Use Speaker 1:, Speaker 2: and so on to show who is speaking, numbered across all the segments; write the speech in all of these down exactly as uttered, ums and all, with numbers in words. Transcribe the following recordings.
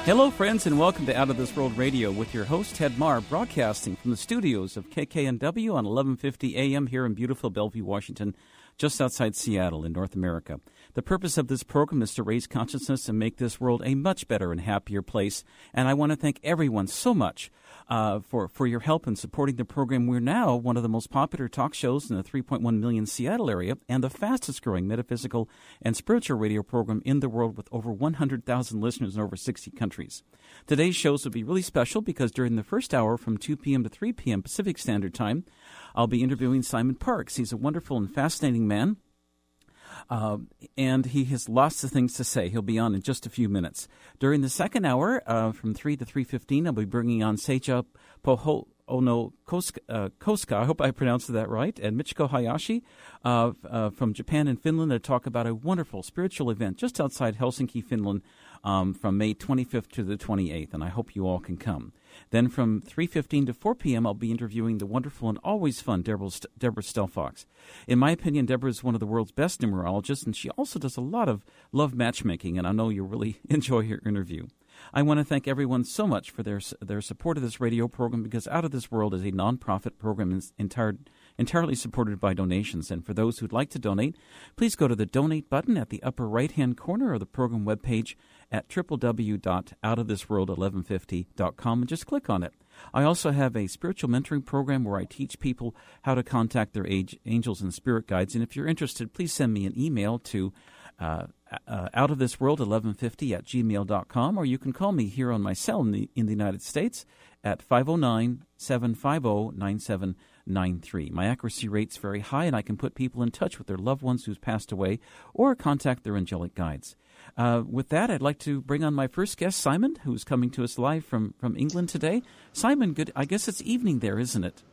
Speaker 1: Hello, friends, and welcome to Out of This World Radio with your host, Ted Marr, broadcasting from the studios of K K N W on eleven fifty A M here in beautiful Bellevue, Washington, just outside Seattle in North America. The purpose of this program is to raise consciousness and make this world a much better and happier place, and I want to thank everyone so much uh, for, for your help in supporting the program. We're now one of the most popular talk shows in the three point one million Seattle area and the fastest-growing metaphysical and spiritual radio program in the world with over one hundred thousand listeners in over sixty countries. Today's shows will be really special because during the first hour from two p.m. to three p.m. Pacific Standard Time, I'll be interviewing Simon Parkes. He's a wonderful and fascinating man. Uh, and he has lots of things to say. He'll be on in just a few minutes. During the second hour, uh, from three to three fifteen, I'll be bringing on Seija Poho Ono Koska, uh, Koska, I hope I pronounced that right, and Michiko Hayashi uh, uh, from Japan and Finland to talk about a wonderful spiritual event just outside Helsinki, Finland, um, from May twenty-fifth to the twenty-eighth, and I hope you all can come. Then from three fifteen to four p.m., I'll be interviewing the wonderful and always fun Deborah, St- Deborah Stelfox. In my opinion, Deborah is one of the world's best numerologists, and she also does a lot of love matchmaking, and I know you'll really enjoy her interview. I want to thank everyone so much for their their support of this radio program, because Out of This World is a nonprofit program entire, entirely supported by donations. And for those who'd like to donate, please go to the donate button at the upper right-hand corner of the program webpage at w w w dot out of this world eleven fifty dot com and just click on it. I also have a spiritual mentoring program where I teach people how to contact their age, angels and spirit guides. And if you're interested, please send me an email to uh, uh, out of this world eleven fifty at gmail dot com, or you can call me here on my cell in the, in the United States at five oh nine, seven five oh, nine seven nine three. My accuracy rate's very high, and I can put people in touch with their loved ones who's passed away or contact their angelic guides. Uh, with that, I'd like to bring on my first guest, Simon, who's coming to us live from, from England today. Simon, good. I guess it's evening there, isn't it?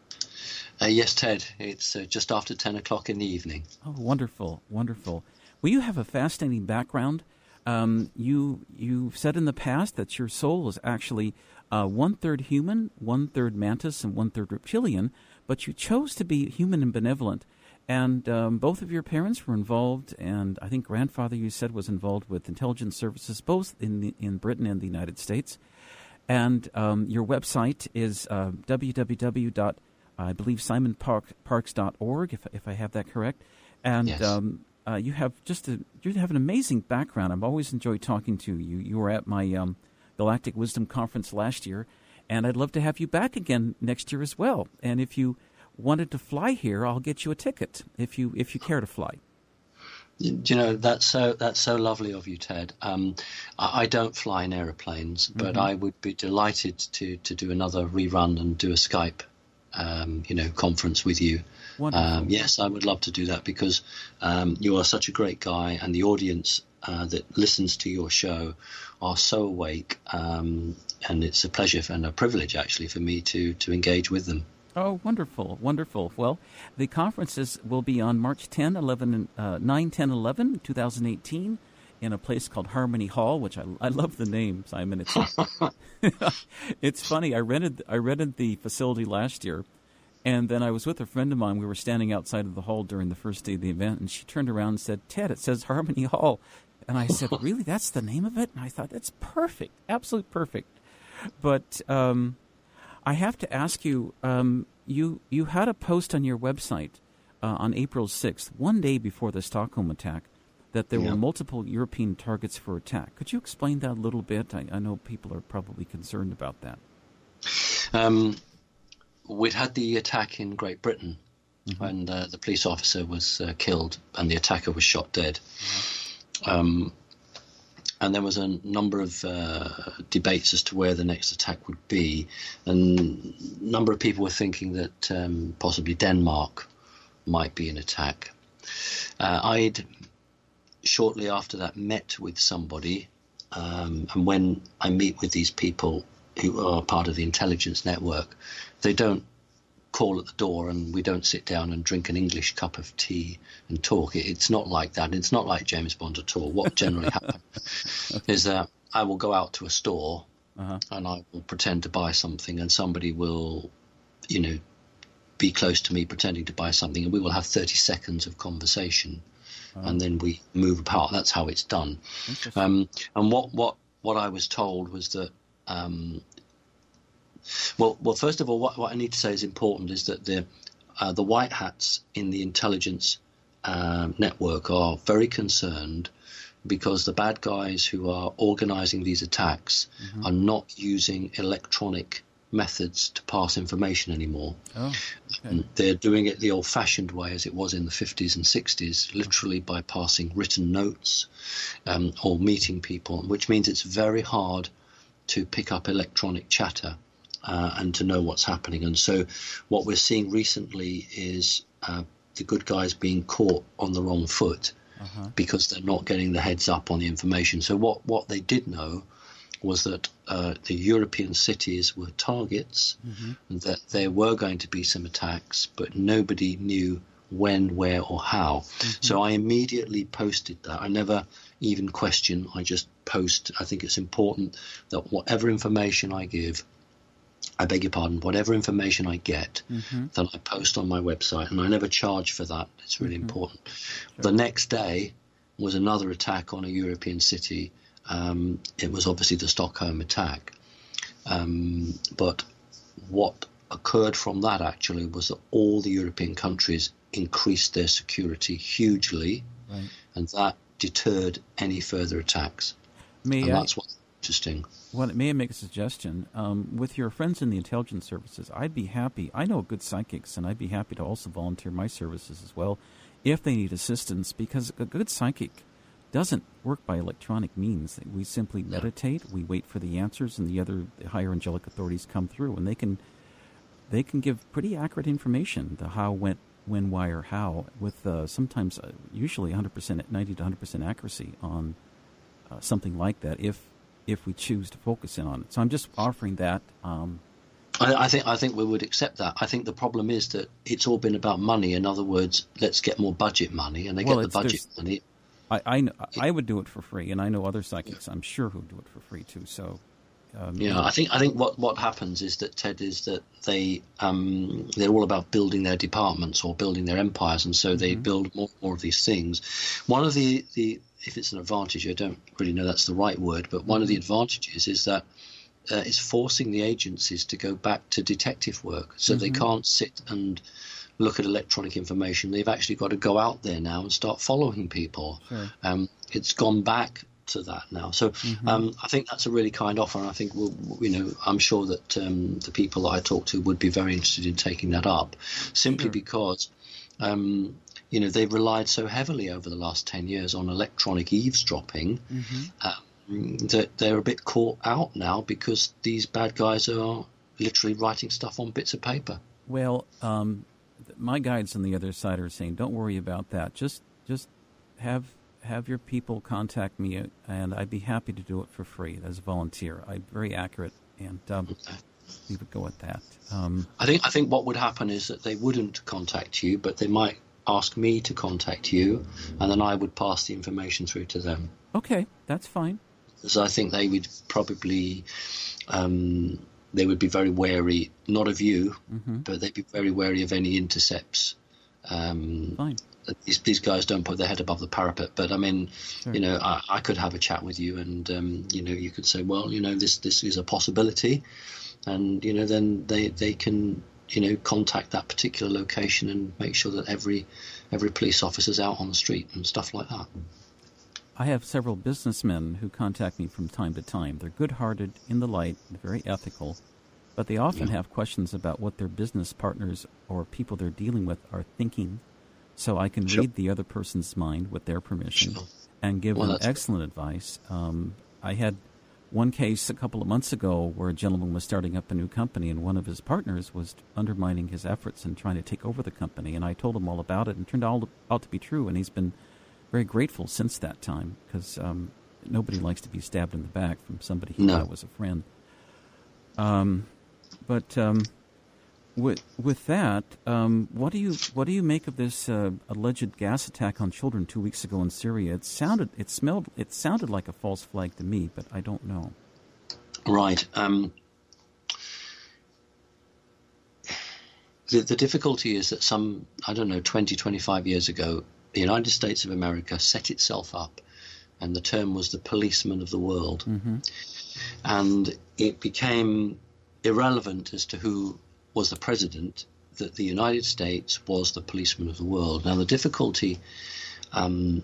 Speaker 2: Uh, yes, Ted. It's uh, just after ten o'clock in the evening.
Speaker 1: Oh, wonderful, wonderful. Well, you have a fascinating background. Um, you, you've said in the past that your soul is actually uh, one-third human, one-third mantis, and one-third reptilian, but you chose to be human and benevolent. And um, both of your parents were involved, and I think grandfather, you said, was involved with intelligence services, both in the, in Britain and the United States. And um, your website is uh, w w w dot I believe simon parkes dot org, if if I have that correct. And
Speaker 2: yes.
Speaker 1: um, uh, you have just a you have an amazing background. I've always enjoyed talking to you. You were at my um, Galactic Wisdom Conference last year, and I'd love to have you back again next year as well. And if you wanted to fly here, I'll get you a ticket if you if you care to fly.
Speaker 2: You, you know, that's so that's so lovely of you, Ted. Um, I, I don't fly in aeroplanes, but mm-hmm. I would be delighted to to do another rerun and do a Skype, um, you know, conference with you. Um, yes, I would love to do that because um, you are such a great guy, and the audience uh, that listens to your show are so awake, um, and it's a pleasure and a privilege actually for me to to engage with them.
Speaker 1: Oh, wonderful, wonderful. Well, the conferences will be on March tenth, eleven, uh, nine, ten, eleven, twenty eighteen in a place called Harmony Hall, which I, I love the name, Simon. It's it's funny. I rented I rented the facility last year, and then I was with a friend of mine. We were standing outside of the hall during the first day of the event, and she turned around and said, "Ted, it says Harmony Hall." And I said, "Really? That's the name of it?" And I thought, that's perfect, absolutely perfect. But um I have to ask you, um, you you had a post on your website uh, on April sixth, one day before the Stockholm attack, that there yeah. were multiple European targets for attack. Could you explain that a little bit? I, I know people are probably concerned about that. Um,
Speaker 2: we'd had the attack in Great Britain mm-hmm. when uh, the police officer was uh, killed and the attacker was shot dead. Mm-hmm. Um And there was a number of uh, debates as to where the next attack would be. And a number of people were thinking that um, possibly Denmark might be an attack. Uh, I'd, shortly after that, met with somebody. Um, and when I meet with these people who are part of the intelligence network, they don't call at the door and we don't sit down and drink an English cup of tea and talk. It's not like that. It's not like James Bond at all. What generally happens okay. is that I will go out to a store uh-huh. and I will pretend to buy something, and somebody will, you know, be close to me pretending to buy something, and we will have thirty seconds of conversation uh-huh. and then we move apart. That's how it's done. Um, and what, what what I was told was that, um, well, well, first of all, what, what I need to say is important is that the uh, the white hats in the intelligence um, network are very concerned because the bad guys who are organizing these attacks mm-hmm. are not using electronic methods to pass information anymore.
Speaker 1: Oh, okay.
Speaker 2: They're doing it the old-fashioned way, as it was in the fifties and sixties, literally by passing written notes um, or meeting people, which means it's very hard to pick up electronic chatter uh, and to know what's happening. And so what we're seeing recently is uh, the good guys being caught on the wrong foot uh-huh. because they're not getting the heads up on the information. So what, what they did know was that uh, the European cities were targets, mm-hmm. and that there were going to be some attacks, but nobody knew when, where, or how. Mm-hmm. So I immediately posted that. I never even question. I just post. I think it's important that whatever information I give, I beg your pardon, whatever information I get, mm-hmm. that I post on my website, and I never charge for that. It's really mm-hmm. important. Sure. The next day was another attack on a European city. Um, it was obviously the Stockholm attack. Um, but what occurred from that actually was that all the European countries increased their security hugely, right. and that deterred any further attacks.
Speaker 1: May
Speaker 2: and
Speaker 1: I,
Speaker 2: that's what's interesting.
Speaker 1: Well, may I make a suggestion? Um, with your friends in the intelligence services, I'd be happy. I know good psychics, and I'd be happy to also volunteer my services as well if they need assistance, because a good psychic doesn't work by electronic means. We simply meditate, we wait for the answers, and the other the higher angelic authorities come through, and they can they can give pretty accurate information, the how, when, when, why, or how, with uh, sometimes uh, usually one hundred percent, ninety to one hundred percent accuracy on uh, something like that, if if we choose to focus in on it. So I'm just offering that. Um,
Speaker 2: I, I think I think we would accept that. I think the problem is that it's all been about money. In other words, let's get more budget money, and they
Speaker 1: well,
Speaker 2: get the budget money.
Speaker 1: I, I, I would do it for free, and I know other psychics, I'm sure, who do it for free too. So, um,
Speaker 2: yeah, I think I think what, what happens is that Ted is that they um, they're all about building their departments or building their empires, and so they mm-hmm. build more and more of these things. One of the, the if it's an advantage, I don't really know that's the right word, but one of the advantages is that uh, it's forcing the agencies to go back to detective work, so mm-hmm. they can't sit and look at electronic information. They've actually got to go out there now and start following people. Sure. Um, it's gone back to that now. So mm-hmm. um, I think that's a really kind offer, and I think we'll, you know, I'm sure that um, the people that I talk to would be very interested in taking that up, simply sure. because um, you know they've relied so heavily over the last ten years on electronic eavesdropping mm-hmm. um, that they're a bit caught out now because these bad guys are literally writing stuff on bits of paper.
Speaker 1: Well, um, my guides on the other side are saying, "Don't worry about that. Just, just have have your people contact me, and I'd be happy to do it for free as a volunteer. I'm very accurate, and um, okay. we would go at that." Um,
Speaker 2: I think I think what would happen is that they wouldn't contact you, but they might ask me to contact you, and then I would pass the information through to them.
Speaker 1: Okay, that's fine.
Speaker 2: So I think they would probably. Um, They would be very wary, not of you, mm-hmm. but they'd be very wary of any intercepts. Um,
Speaker 1: Fine.
Speaker 2: These, these guys don't put their head above the parapet. But I mean, sure. you know, I, I could have a chat with you, and um, you know, you could say, well, you know, this this is a possibility, and you know, then they they can you know contact that particular location and make sure that every every police officer's out on the street and stuff like that.
Speaker 1: I have several businessmen who contact me from time to time. They're good-hearted, in the light, very ethical, but they often yeah. have questions about what their business partners or people they're dealing with are thinking, so I can sure. read the other person's mind with their permission sure. and give well, them excellent good. advice. Um, I had one case a couple of months ago where a gentleman was starting up a new company, and one of his partners was undermining his efforts and trying to take over the company, and I told him all about it, and it turned out, out to be true, and he's been very grateful since that time, because um, nobody likes to be stabbed in the back from somebody he no. thought was a friend. Um, but um, with with that, um, what do you what do you make of this uh, alleged gas attack on children two weeks ago in Syria? It sounded, it smelled, it sounded like a false flag to me, but I don't know.
Speaker 2: Right. Um, the the difficulty is that some I don't know twenty, twenty-five years ago, the United States of America set itself up and the term was the policeman of the world.
Speaker 1: Mm-hmm.
Speaker 2: And it became irrelevant as to who was the president, that the United States was the policeman of the world. Now, the difficulty um,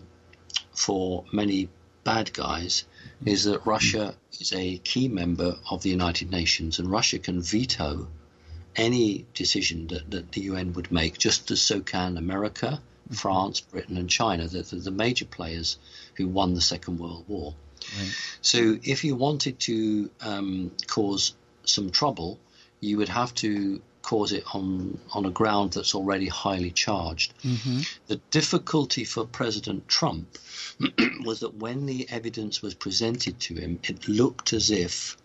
Speaker 2: for many bad guys is that Russia is a key member of the United Nations, and Russia can veto any decision that, that the U N would make, just as so can America, France, Britain, and China, the, the, the major players who won the Second World War. Right. So if you wanted to um, cause some trouble, you would have to cause it on, on a ground that's already highly charged. Mm-hmm. The difficulty for President Trump was that when the evidence was presented to him, it looked as if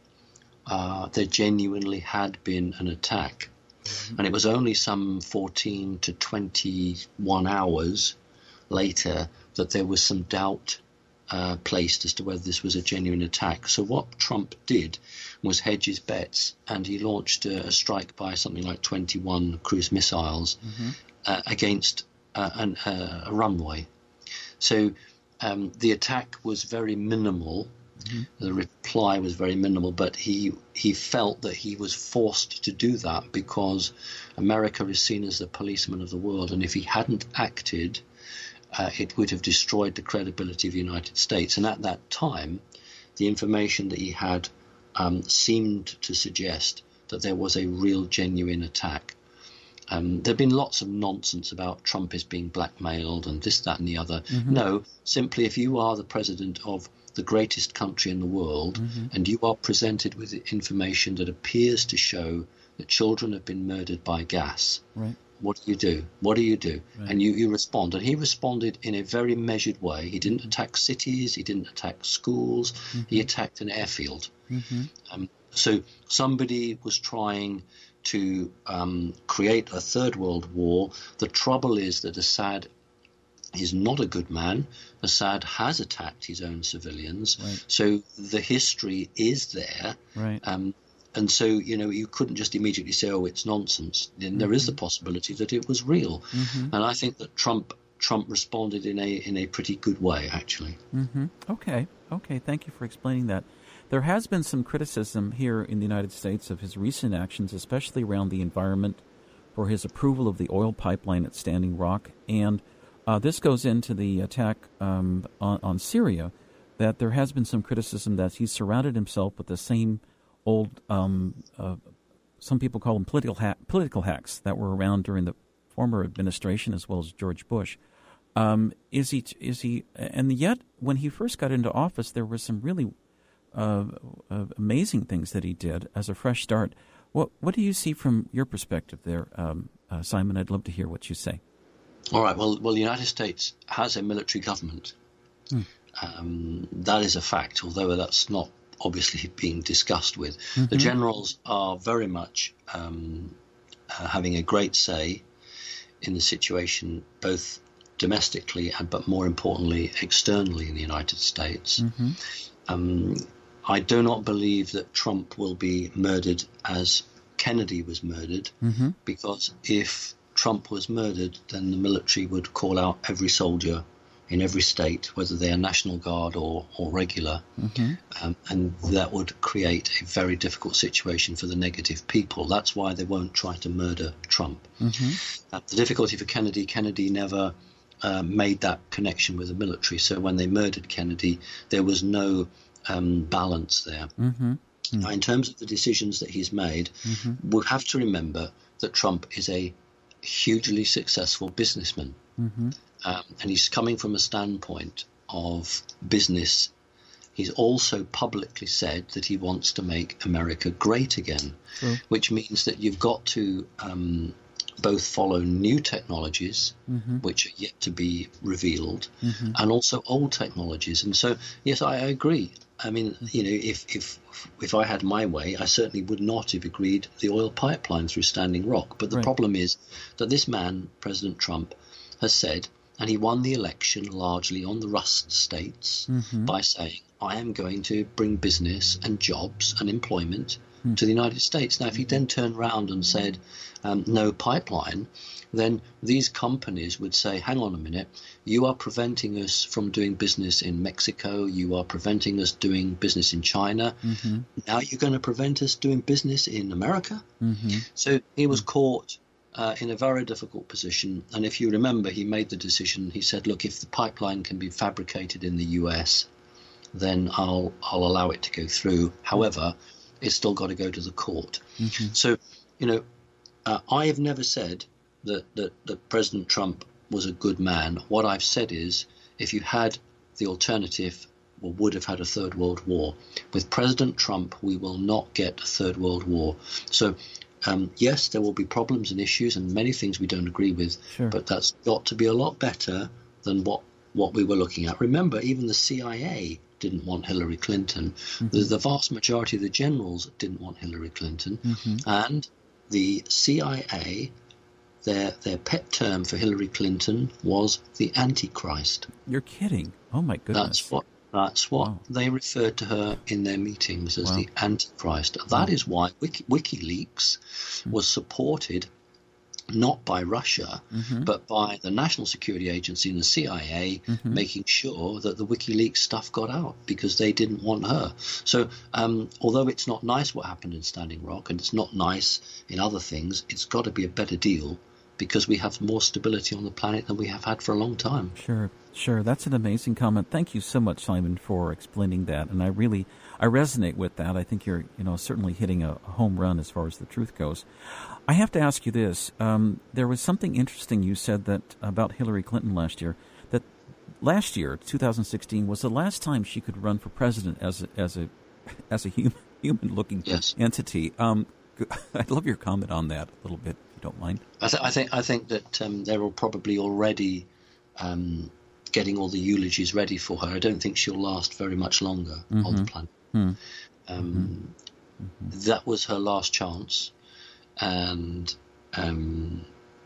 Speaker 2: uh, there genuinely had been an attack. Mm-hmm. And it was only some fourteen to twenty-one hours later that there was some doubt uh, placed as to whether this was a genuine attack. So what Trump did was hedge his bets, and he launched a, a strike by something like twenty-one cruise missiles mm-hmm. uh, against uh, an, uh, a runway. So um, the attack was very minimal. Mm-hmm. The reply was very minimal, but he he felt that he was forced to do that because America is seen as the policeman of the world, and if he hadn't acted, uh, it would have destroyed the credibility of the United States. And at that time, the information that he had um, seemed to suggest that there was a real, genuine attack. Um, there have been lots of nonsense about Trump is being blackmailed and this, that, and the other. Mm-hmm. No, simply if you are the president of the greatest country in the world, mm-hmm. and you are presented with information that appears to show that children have been murdered by gas, right. What do you do? What do you do? Right. And you, you respond. And he responded in a very measured way. He didn't attack cities. He didn't attack schools. Mm-hmm. He attacked an airfield. Mm-hmm. Um, so somebody was trying to um, create a third world war. The trouble is that Assad is not a good man. Assad has attacked his own civilians. Right. So the history is there. Right. Um, and so, you know, you couldn't just immediately say, oh, it's nonsense. Then mm-hmm. there is the possibility that it was real. Mm-hmm. And I think that Trump Trump responded in a in a pretty good way, actually.
Speaker 1: Mm-hmm. Okay. Okay. Thank you for explaining that. There has been some criticism here in the United States of his recent actions, especially around the environment, for his approval of the oil pipeline at Standing Rock. And uh, this goes into the attack um, on, on Syria, that there has been some criticism that he's surrounded himself with the same old, um, uh, some people call them political ha- political hacks that were around during the former administration as well as George Bush. Um, is he? Is he? And yet, when he first got into office, there were some really uh, uh, amazing things that he did as a fresh start. What What do you see from your perspective there, um, uh, Simon? I'd love to hear what you say.
Speaker 2: All right. Well, well, the United States has a military government. Hmm. Um, that is a fact, although that's not obviously being discussed with. Mm-hmm. The generals are very much um, uh, having a great say in the situation, both domestically and, but more importantly, externally in the United States. Mm-hmm. Um, I do not believe that Trump will be murdered as Kennedy was murdered, mm-hmm. because if Trump was murdered, then the military would call out every soldier in every state, whether they are National Guard or, or regular, mm-hmm. um, and that would create a very difficult situation for the negative people. That's why they won't try to murder Trump. Mm-hmm. Uh, the difficulty for Kennedy, Kennedy never uh, made that connection with the military, so when they murdered Kennedy, there was no um, balance there. Mm-hmm. Mm-hmm. Now, in terms of the decisions that he's made, mm-hmm. we'll have to remember that Trump is a hugely successful businessman. Mm-hmm. Um, and he's coming from a standpoint of business. He's also publicly said that he wants to make America great again, sure. which means that you've got to um, both follow new technologies, mm-hmm. which are yet to be revealed, mm-hmm. and also old technologies. And so, yes, I agree. I mean, you know, if, if if I had my way, I certainly would not have agreed the oil pipeline through Standing Rock. But the right. problem is that this man, President Trump, has said, and he won the election largely on the Rust states mm-hmm. by saying, I am going to bring business and jobs and employment hmm. to the United States. Now, if he then turned around and said um, no pipeline, then these companies would say, hang on a minute, you are preventing us from doing business in Mexico, you are preventing us doing business in China, mm-hmm. now you're going to prevent us doing business in America? Mm-hmm. So he was mm-hmm. caught uh, in a very difficult position, and if you remember, he made the decision, he said, look, if the pipeline can be fabricated in the U S, then I'll, I'll allow it to go through. However, it's still got to go to the court. Mm-hmm. So, you know, uh, I have never said That, that, that President Trump was a good man. What I've said is, if you had the alternative, we would have had a third world war. With President Trump, we will not get a third world war. So, um, yes, there will be problems and issues and many things we don't agree with, sure. but that's got to be a lot better than what, what we were looking at. Remember, even the C I A didn't want Hillary Clinton. Mm-hmm. The, the vast majority of the generals didn't want Hillary Clinton. Mm-hmm. And the C I A... Their their pet term for Hillary Clinton was the Antichrist.
Speaker 1: You're kidding. Oh, my goodness.
Speaker 2: That's what that's what wow. they referred to her in their meetings as wow. the Antichrist. That wow. is why Wiki, WikiLeaks mm-hmm. was supported not by Russia, mm-hmm. but by the National Security Agency and the C I A mm-hmm. making sure that the WikiLeaks stuff got out because they didn't want her. So um, although it's not nice what happened in Standing Rock and it's not nice in other things, it's got to be a better deal because we have more stability on the planet than we have had for a long time.
Speaker 1: Sure, sure. That's an amazing comment. Thank you so much, Simon, for explaining that. And I really, I resonate with that. I think you're, you know, certainly hitting a home run as far as the truth goes. I have to ask you this. Um, there was something interesting you said that about Hillary Clinton last year, that last year, two thousand sixteen, was the last time she could run for president as a, as a, as a human, human-looking
Speaker 2: yes.
Speaker 1: entity. Um, I'd love your comment on that a little bit. Don't mind.
Speaker 2: I, th- I think I think that um, they're all probably already um, getting all the eulogies ready for her. I don't think she'll last very much longer mm-hmm. on the planet. Mm-hmm. Um, mm-hmm. That was her last chance, and um,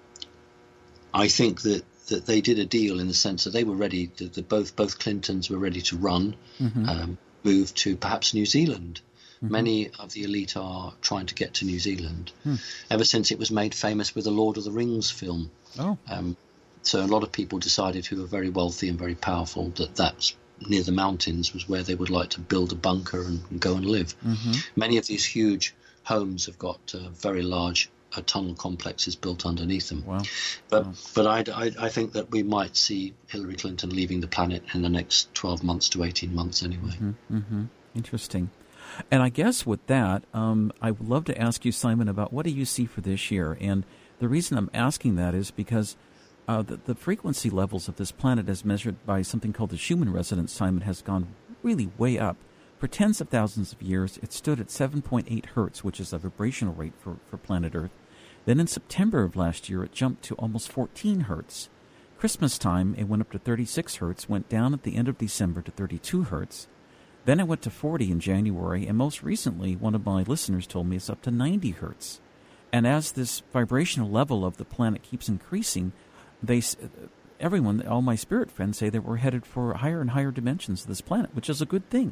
Speaker 2: I think that, that they did a deal in the sense that they were ready. That the, both both Clintons were ready to run, mm-hmm. um, move to perhaps New Zealand. Mm-hmm. Many of the elite are trying to get to New Zealand hmm. ever since it was made famous with the Lord of the Rings film. Oh. Um, so a lot of people decided who are very wealthy and very powerful that that's near the mountains was where they would like to build a bunker and, and go and live. Mm-hmm. Many of these huge homes have got uh, very large uh, tunnel complexes built underneath them. Wow. But wow. but I, I, I think that we might see Hillary Clinton leaving the planet in the next twelve months to eighteen months anyway.
Speaker 1: Mm-hmm. Mm-hmm. Interesting. And I guess with that, um, I would love to ask you, Simon, about what do you see for this year? And the reason I'm asking that is because uh, the, the frequency levels of this planet as measured by something called the Schumann resonance, Simon, has gone really way up. For tens of thousands of years, it stood at seven point eight hertz, which is a vibrational rate for, for planet Earth. Then in September of last year, it jumped to almost fourteen hertz. Christmas time, it went up to thirty-six hertz, went down at the end of December to thirty-two hertz. Then it went to forty in January, and most recently, one of my listeners told me it's up to ninety hertz. And as this vibrational level of the planet keeps increasing, they, everyone, all my spirit friends say that we're headed for higher and higher dimensions of this planet, which is a good thing.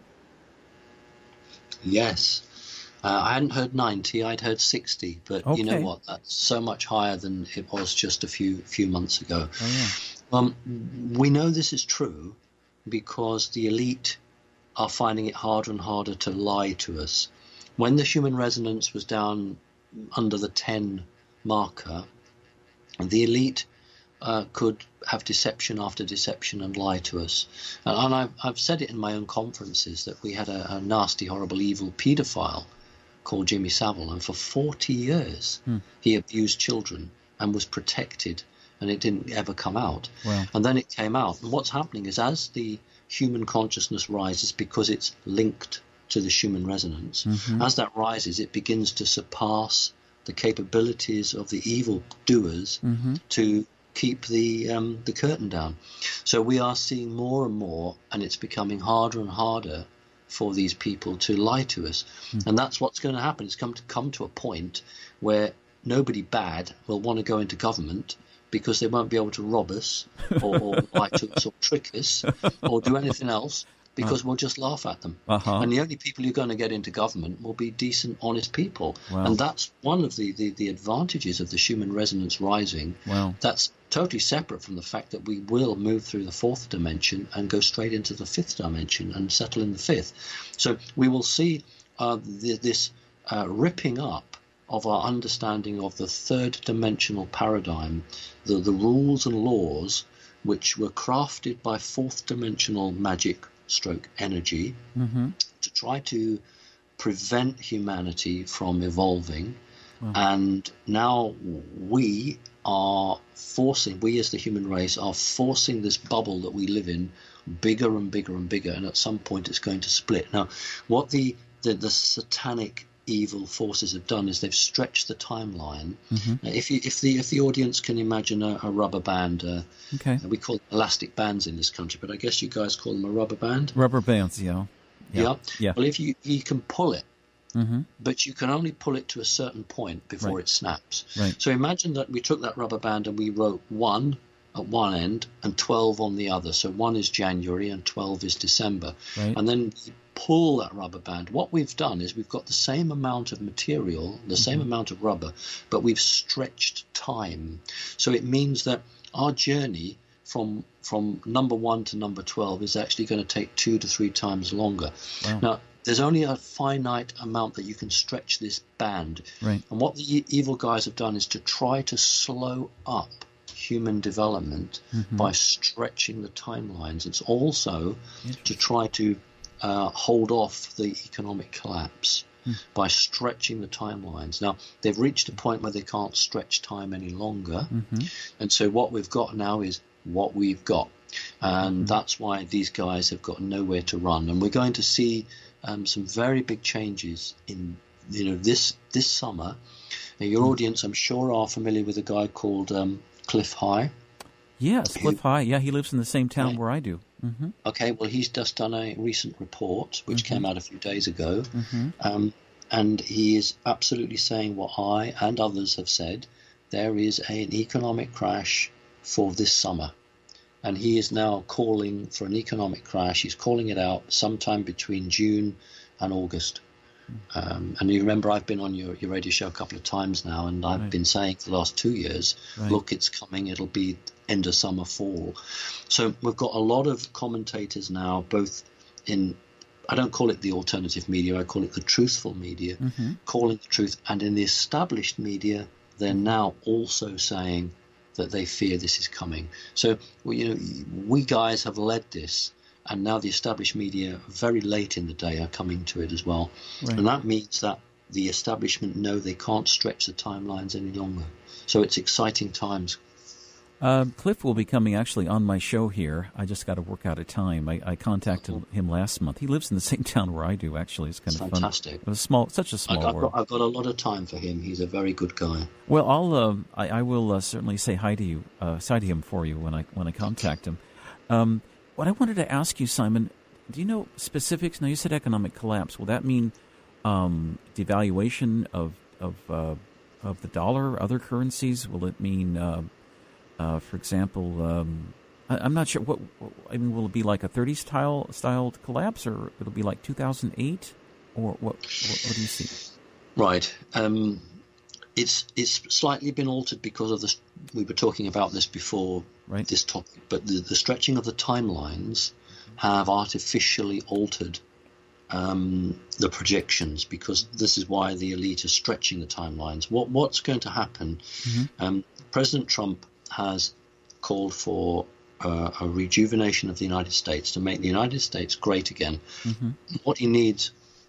Speaker 2: Yes. Uh, I hadn't heard ninety, I'd heard sixty, but okay. You know what? That's so much higher than it was just a few few months ago. Oh, yeah. Um, we know this is true because the elite are finding it harder and harder to lie to us. When the Schumann resonance was down under the ten marker, the elite uh, could have deception after deception and lie to us. And, and I've, I've said it in my own conferences that we had a, a nasty, horrible, evil paedophile called Jimmy Savile, and for forty years hmm. he abused children and was protected, and it didn't ever come out. Wow. And then it came out. And what's happening is as the human consciousness rises, because it's linked to the Schumann resonance, mm-hmm. as that rises, it begins to surpass the capabilities of the evil doers mm-hmm. to keep the um, the curtain down. So we are seeing more and more, and it's becoming harder and harder for these people to lie to us. Mm-hmm. And that's what's going to happen. It's come to come to a point where nobody bad will want to go into government, because they won't be able to rob us or, or lie to us or trick us or do anything else, because
Speaker 1: oh.
Speaker 2: we'll just laugh at them.
Speaker 1: Uh-huh.
Speaker 2: And the only people who are going to get into government will be decent, honest people.
Speaker 1: Wow.
Speaker 2: And that's one of the, the, the advantages of the Schumann resonance rising.
Speaker 1: Wow.
Speaker 2: That's totally separate from the fact that we will move through the fourth dimension and go straight into the fifth dimension and settle in the fifth. So we will see uh, th- this uh, ripping up of our understanding of the third dimensional paradigm, the, the rules and laws which were crafted by fourth dimensional magic stroke energy mm-hmm. to try to prevent humanity from evolving. Wow. And now we are forcing, we as the human race are forcing this bubble that we live in bigger and bigger and bigger, and at some point it's going to split. Now, what the, the, the satanic evil forces have done is they've stretched the timeline. Mm-hmm. If you, if the if the audience can imagine a, a rubber band, uh,
Speaker 1: okay,
Speaker 2: we call them elastic bands in this country, but I guess you guys call them a rubber band.
Speaker 1: Rubber bands, yeah,
Speaker 2: yeah.
Speaker 1: yeah. yeah.
Speaker 2: Well, if you you can pull it,
Speaker 1: mm-hmm.
Speaker 2: but you can only pull it to a certain point before
Speaker 1: right.
Speaker 2: it snaps.
Speaker 1: Right.
Speaker 2: So imagine that we took that rubber band and we wrote one at one end and twelve on the other. So one is January and twelve is December,
Speaker 1: right.
Speaker 2: and then pull that rubber band. What we've done is we've got the same amount of material, the mm-hmm. same amount of rubber, but we've stretched time. So it means that our journey from from number one to number twelve is actually going to take two to three times longer.
Speaker 1: Wow.
Speaker 2: Now, there's only a finite amount that you can stretch this band.
Speaker 1: Right.
Speaker 2: And what the e- evil guys have done is to try to slow up human development mm-hmm. by stretching the timelines. It's also to try to Uh, hold off the economic collapse mm. by stretching the timelines. Now, they've reached a point where they can't stretch time any longer. Mm-hmm. And so what we've got now is what we've got. And mm-hmm. that's why these guys have got nowhere to run. And we're going to see um, some very big changes in, you know, this, this summer. Now, your mm. audience, I'm sure, are familiar with a guy called um, Cliff High.
Speaker 1: Yes, Cliff
Speaker 2: who,
Speaker 1: High. Yeah, he lives in the same town
Speaker 2: right.
Speaker 1: where I do. Mm-hmm.
Speaker 2: Okay, well, he's just done a recent report, which
Speaker 1: mm-hmm.
Speaker 2: came out a few days ago,
Speaker 1: mm-hmm.
Speaker 2: um, and he is absolutely saying what I and others have said. There is a, an economic crash for this summer, and he is now calling for an economic crash. He's calling it out sometime between June and August. Um, and you remember I've been on your, your radio show a couple of times now, and I've
Speaker 1: right.
Speaker 2: been saying for the last two years,
Speaker 1: right.
Speaker 2: look, it's coming, it'll be end of summer, fall. So we've got a lot of commentators now, both in, I don't call it the alternative media, I call it the truthful media, mm-hmm. calling the truth. And in the established media, they're now also saying that they fear this is coming. So, well, you know, we guys have led this. And now the established media, very late in the day, are coming to it as well. Right. And that means that the establishment know they can't stretch the timelines any longer. So it's exciting times.
Speaker 1: Uh, Cliff will be coming actually on my show here. I just got to work out a time. I, I contacted oh. him last month. He lives in the same town where I do, actually. It's kind of
Speaker 2: fantastic.
Speaker 1: fun. It was small, such a small
Speaker 2: I, I've
Speaker 1: world.
Speaker 2: Got, I've got a lot of time for him. He's a very good guy.
Speaker 1: Well, I'll uh, I, I will uh, certainly say hi to you, uh, say to him for you when I when I contact him. Um, What I wanted to ask you, Simon, do you know specifics? Now, you said economic collapse. Will that mean um, devaluation of of uh, of the dollar, other currencies? Will it mean, uh, uh, for example, um, I, I'm not sure. What I mean, will it be like a thirties style styled collapse, or it'll be like two thousand eight, or what? What, what do you see?
Speaker 2: Right. Um, it's it's slightly been altered because of this. We were talking about this before. Right. This topic, but the, the stretching of the timelines have artificially altered um, the projections, because this is why the elite are stretching the timelines. What what's going to happen? Mm-hmm. Um, President Trump has called for uh, a rejuvenation of the United States, to make the United States great again. Mm-hmm. What he needs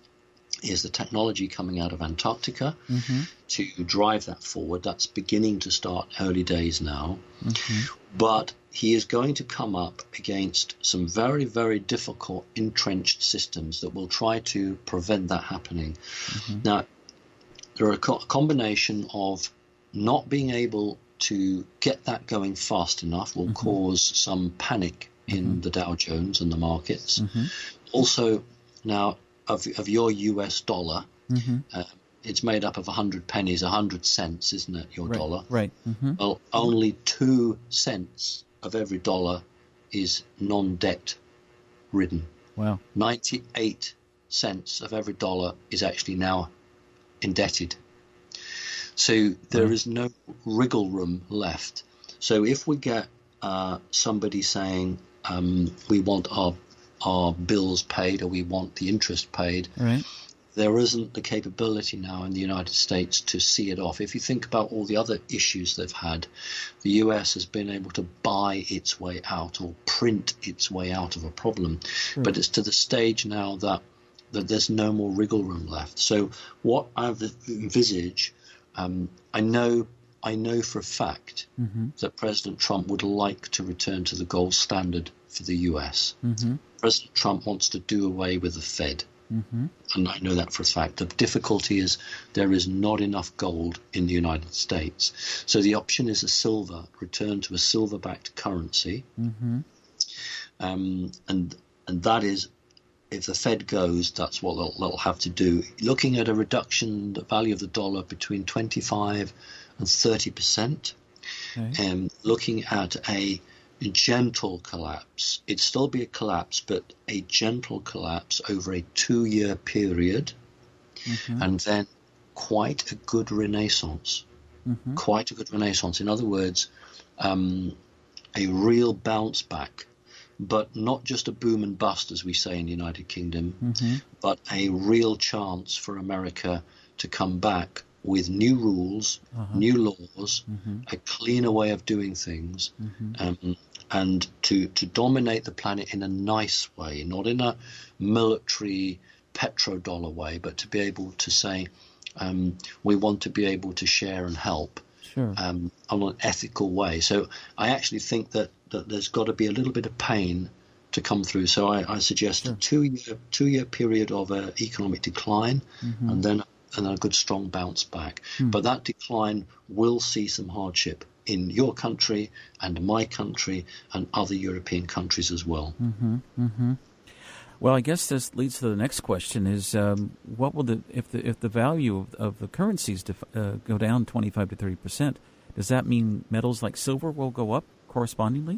Speaker 2: is the technology coming out of Antarctica mm-hmm. to drive that forward. That's beginning to start, early days now. Mm-hmm. But he is going to come up against some very, very difficult entrenched systems that will try to prevent that happening. Mm-hmm. Now, there are a, co- a combination of not being able to get that going fast enough will mm-hmm. cause some panic in mm-hmm. the Dow Jones and the markets. Mm-hmm. Also, now, Of, of your U S dollar, mm-hmm. uh, it's made up of one hundred pennies, one hundred cents, isn't it, your
Speaker 1: right,
Speaker 2: dollar?
Speaker 1: Right. Mm-hmm.
Speaker 2: Well, only two cents of every dollar is non-debt ridden.
Speaker 1: Wow.
Speaker 2: ninety-eight cents of every dollar is actually now indebted. So there
Speaker 1: Wow.
Speaker 2: is no wriggle room left. So if we get uh, somebody saying um, we want our our bills paid or we want the interest paid,
Speaker 1: Right.
Speaker 2: there isn't the capability now in the United States to see it off. If you think about all the other issues they've had, the U S has been able to buy its way out or print its way out of a problem.
Speaker 1: Sure.
Speaker 2: But it's to the stage now that, that there's no more wriggle room left. So what I envisage, um, I know I know for a fact
Speaker 1: mm-hmm.
Speaker 2: that President Trump would like to return to the gold standard for the U S.
Speaker 1: Mm-hmm.
Speaker 2: President Trump wants to do away with the Fed.
Speaker 1: Mm-hmm.
Speaker 2: And I know that for a fact. The difficulty is there is not enough gold in the United States. So the option is a silver, return to a silver-backed currency.
Speaker 1: Mm-hmm.
Speaker 2: Um, and and that is, if the Fed goes, that's what they'll, they'll have to do. Looking at a reduction in the value of the dollar between twenty-five and thirty percent,
Speaker 1: Okay.
Speaker 2: and looking at a gentle collapse. It'd still be a collapse, but a gentle collapse over a two-year period,
Speaker 1: Mm-hmm.
Speaker 2: and then quite a good renaissance.
Speaker 1: Mm-hmm.
Speaker 2: Quite a good renaissance. In other words, um, a real bounce back, but not just a boom and bust, as we say in the United Kingdom,
Speaker 1: Mm-hmm.
Speaker 2: but a real chance for America to come back with new rules,
Speaker 1: Uh-huh.
Speaker 2: new laws,
Speaker 1: Mm-hmm.
Speaker 2: a cleaner way of doing things,
Speaker 1: Mm-hmm.
Speaker 2: um, and to, to dominate the planet in a nice way, not in a military petrodollar way, but to be able to say um, we want to be able to share and help
Speaker 1: Sure.
Speaker 2: um, on an ethical way. So I actually think that, that there's got to be a little bit of pain to come through. So I, I suggest
Speaker 1: Sure.
Speaker 2: a two-year two-year period of uh, economic decline,
Speaker 1: Mm-hmm.
Speaker 2: and then and then a good strong bounce back.
Speaker 1: Hmm.
Speaker 2: But that decline will see some hardship in your country and my country and other European countries as well.
Speaker 1: Mm-hmm. Mm-hmm. Well, I guess this leads to the next question: is um, what will the if the if the value of, of the currencies def, uh, go down twenty-five to thirty percent? Does that mean metals like silver will go up correspondingly?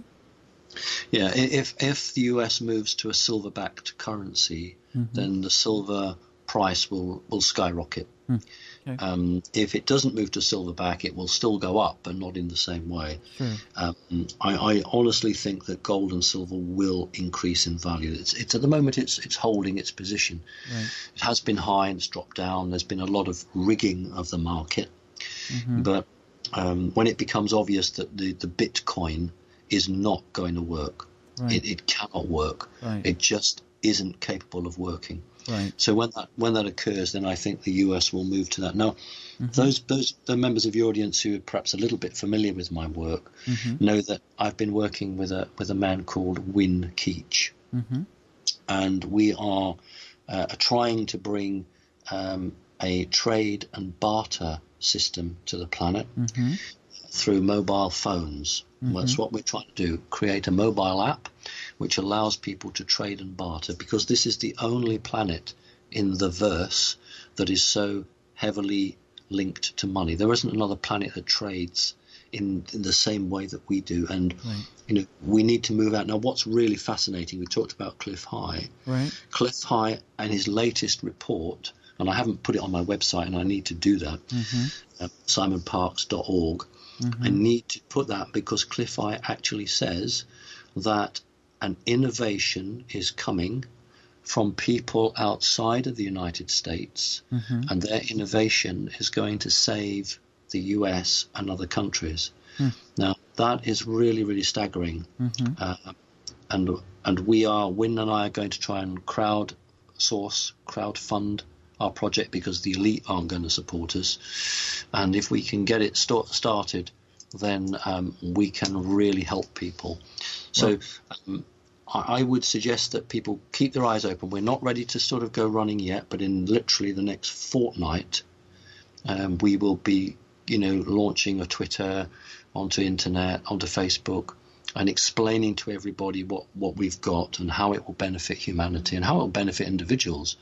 Speaker 2: Yeah, i- if if the U S moves to a silver-backed currency,
Speaker 1: Mm-hmm.
Speaker 2: then the silver price will, will skyrocket.
Speaker 1: Hmm. Okay.
Speaker 2: Um, if it doesn't move to silverback, it will still go up, but not in the same way.
Speaker 1: Sure.
Speaker 2: Um, I, I honestly think that gold and silver will increase in value. It's, it's at the moment it's it's holding its position.
Speaker 1: Right.
Speaker 2: It has been high and it's dropped down. There's been a lot of rigging of the market,
Speaker 1: Mm-hmm.
Speaker 2: but um, when it becomes obvious that the, the Bitcoin is not going to work,
Speaker 1: Right.
Speaker 2: it, it cannot work.
Speaker 1: Right.
Speaker 2: It just isn't capable of working.
Speaker 1: Right.
Speaker 2: So when that when that occurs, then I think the U S will move to that. Now,
Speaker 1: Mm-hmm.
Speaker 2: those those the members of your audience who are perhaps a little bit familiar with my work
Speaker 1: Mm-hmm.
Speaker 2: know that I've been working with a with a man called Win Keach,
Speaker 1: Mm-hmm.
Speaker 2: and we are uh, trying to bring um, a trade and barter system to the planet
Speaker 1: Mm-hmm.
Speaker 2: through mobile phones.
Speaker 1: Mhm.
Speaker 2: That's what we're trying to do, create a mobile app which allows people to trade and barter, because this is the only planet in the verse that is so heavily linked to money. There isn't another planet that trades in, in the same way that we do, and
Speaker 1: Right.
Speaker 2: you know we need to move out. Now, what's really fascinating, we talked about Cliff High.
Speaker 1: Right.
Speaker 2: Cliff High and his latest report, and I haven't put it on my website, and I need to do that,
Speaker 1: Mm-hmm.
Speaker 2: uh, simon parks dot org.
Speaker 1: Mm-hmm.
Speaker 2: I need to put that because Cliff High actually says that an innovation is coming from people outside of the United States,
Speaker 1: Mm-hmm.
Speaker 2: and their innovation is going to save the U S and other countries.
Speaker 1: Hmm.
Speaker 2: Now, that is really, really staggering.
Speaker 1: Mm-hmm.
Speaker 2: Uh, and and we are, Win and I are going to try and crowd source, crowd fund our project, because the elite aren't going to support us. And if we can get it start, started, then um, we can really help people. So um, I, I would suggest that people keep their eyes open. We're not ready to sort of go running yet, but in literally the next fortnight, um, we will be, you know, launching a Twitter, onto internet, onto Facebook, and explaining to everybody what, what we've got and how it will benefit humanity and how it will benefit individuals.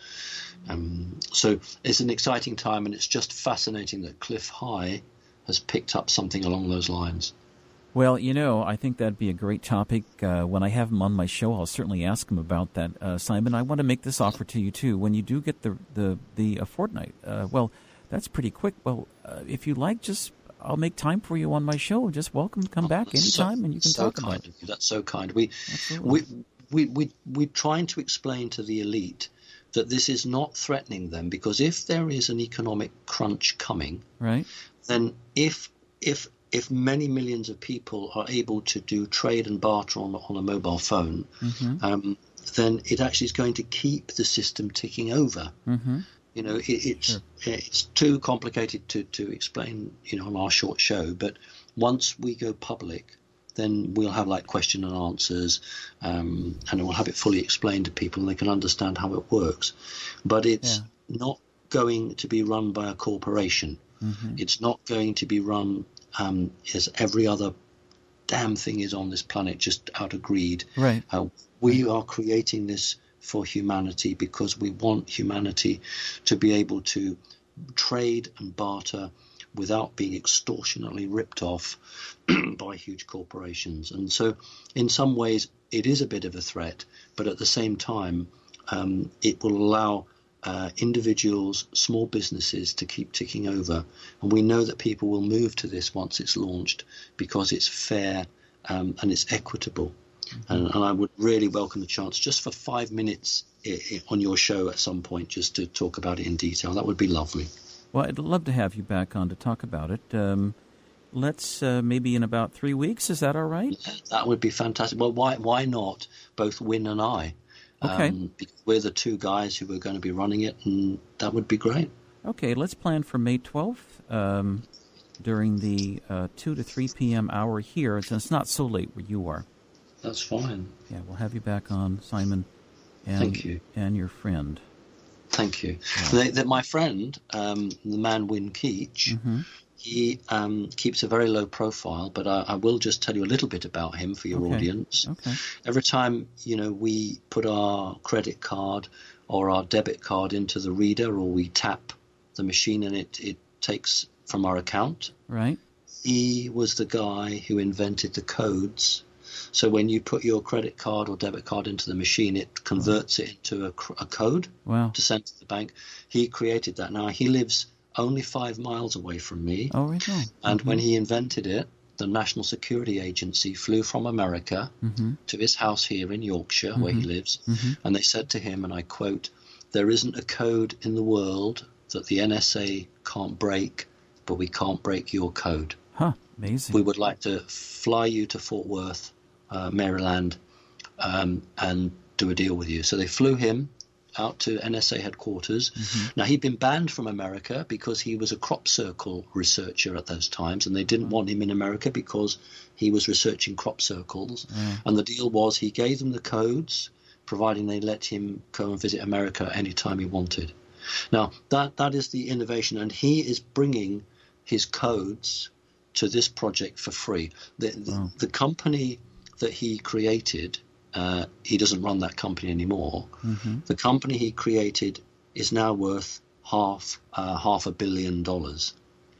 Speaker 2: Um, so it's an exciting time, and it's just fascinating that Cliff High has picked up something along those lines.
Speaker 1: Well, you know, I think that'd be a great topic. Uh, when I have him on my show, I'll certainly ask him about that. Uh, Simon, I want to make this offer to you, too. When you do get the the, the uh, fortnight, uh, well, that's pretty quick. Well, uh, if you like, just I'll make time for you on my show. Just welcome, come back
Speaker 2: oh,
Speaker 1: anytime,
Speaker 2: so,
Speaker 1: and you can
Speaker 2: so
Speaker 1: talk
Speaker 2: kind
Speaker 1: about it.
Speaker 2: Of you. That's so kind. We,
Speaker 1: Absolutely.
Speaker 2: we, we, we, we're trying to explain to the elite that this is not threatening them, because if there is an economic crunch coming,
Speaker 1: right,
Speaker 2: then if if if many millions of people are able to do trade and barter on on a mobile phone, mm-hmm. um, then it actually is going to keep the system ticking over. Mm-hmm. You know, it, it's sure. it's too complicated to to explain, you know, on our short show. But once we go public, then we'll have like question and answers, um, and we'll have it fully explained to people, and they can understand how it works. But it's yeah. not going to be run by a corporation. Mm-hmm. It's not going to be run um, as every other damn thing is on this planet, just out of greed.
Speaker 1: Right.
Speaker 2: Uh, we are creating this for humanity because we want humanity to be able to trade and barter without being extortionately ripped off by huge corporations. And so in some ways it is a bit of a threat, but at the same time um, it will allow uh, individuals, small businesses to keep ticking over. And we know that people will move to this once it's launched because it's fair um, and it's equitable. Mm-hmm. And, and I would really welcome the chance just for five minutes I- I on your show at some point just to talk about it in detail. That would be lovely.
Speaker 1: Well, I'd love to have you back on to talk about it. Um, let's uh, maybe in about three weeks. Is that all right?
Speaker 2: Yeah, that would be fantastic. Well, why why not both Win and I?
Speaker 1: Okay.
Speaker 2: Um, because we're the two guys who are going to be running it, and that would be great.
Speaker 1: Okay, let's plan for May twelfth um, during the uh, two to three p.m. hour here, since it's not so late where you are.
Speaker 2: That's fine.
Speaker 1: Yeah, we'll have you back on, Simon, and,
Speaker 2: Thank you.
Speaker 1: and your friend.
Speaker 2: Thank you.
Speaker 1: Yeah.
Speaker 2: The, the, my friend, um, the man Win Keach, mm-hmm. he um, keeps a very low profile, but I, I will just tell you a little bit about him for your
Speaker 1: okay.
Speaker 2: audience.
Speaker 1: Okay.
Speaker 2: Every time, you know, we put our credit card or our debit card into the reader, or we tap the machine and it, it takes from our account.
Speaker 1: Right.
Speaker 2: He was the guy who invented the codes. So when you put your credit card or debit card into the machine, it converts wow. it into a, a code
Speaker 1: wow.
Speaker 2: to send to the bank. He created that. Now, he lives only five miles away from me.
Speaker 1: Oh, right on.
Speaker 2: And
Speaker 1: mm-hmm.
Speaker 2: when he invented it, the National Security Agency flew from America mm-hmm. to his house here in Yorkshire, mm-hmm. where he lives. Mm-hmm. And they said to him, and I quote, "There isn't a code in the world that the N S A can't break, but we can't break your code.
Speaker 1: Huh, amazing.
Speaker 2: We would like to fly you to Fort Worth, Uh, Maryland, um, and do a deal with you." So they flew him out to N S A headquarters. Mm-hmm. Now, he'd been banned from America because he was a crop circle researcher at those times, and they didn't mm-hmm. want him in America because he was researching crop circles. Mm. And the deal was he gave them the codes, providing they let him go and visit America anytime he wanted. Now, that that is the innovation, and he is bringing his codes to this project for free. The, the, wow. the company that he created, uh, he doesn't run that company anymore. Mm-hmm. The company he created is now worth half uh, half a billion dollars.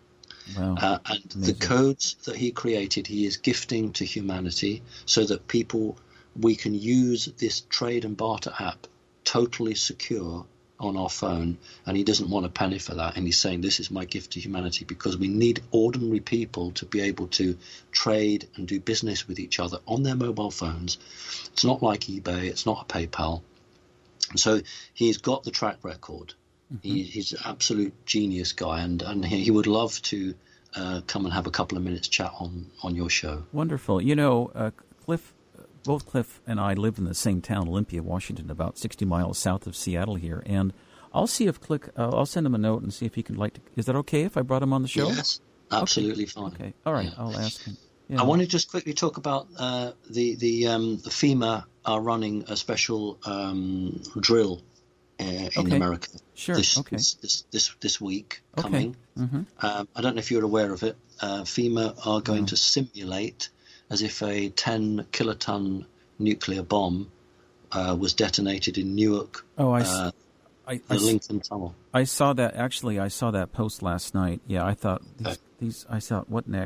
Speaker 1: Wow.
Speaker 2: Uh, and Amazing. The codes that he created, he is gifting to humanity so that people, we can use this trade and barter app totally secure on our phone, and he doesn't want a penny for that, and he's saying this is my gift to humanity because we need ordinary people to be able to trade and do business with each other on their mobile phones. It's not like eBay, it's not a PayPal. And so he's got the track record. Mm-hmm. He, he's an absolute genius guy, and, and he, he would love to uh, come and have a couple of minutes chat on, on your show.
Speaker 1: Wonderful. You know, uh, Cliff, both Cliff and I live in the same town, Olympia, Washington, about sixty miles south of Seattle here. And I'll see if Click, uh, I'll send him a note and see if he can like to. Is that okay if I brought him on the show?
Speaker 2: Yes, absolutely
Speaker 1: okay.
Speaker 2: fine.
Speaker 1: Okay, all right, yeah. I'll ask him. Yeah.
Speaker 2: I want to just quickly talk about uh, the the, um, the FEMA are running a special um, drill uh, in
Speaker 1: okay.
Speaker 2: America.
Speaker 1: Sure.
Speaker 2: This
Speaker 1: okay.
Speaker 2: this, this this this week
Speaker 1: okay.
Speaker 2: coming.
Speaker 1: Mm-hmm.
Speaker 2: Um, I don't know if you're aware of it. Uh, FEMA are going
Speaker 1: no.
Speaker 2: to simulate as if a ten kiloton nuclear bomb uh, was detonated in Newark.
Speaker 1: Oh, I,
Speaker 2: uh,
Speaker 1: I,
Speaker 2: the
Speaker 1: I,
Speaker 2: Lincoln Tunnel.
Speaker 1: I saw that. Actually, I saw that post last night. Yeah, I thought these. these I thought, what next?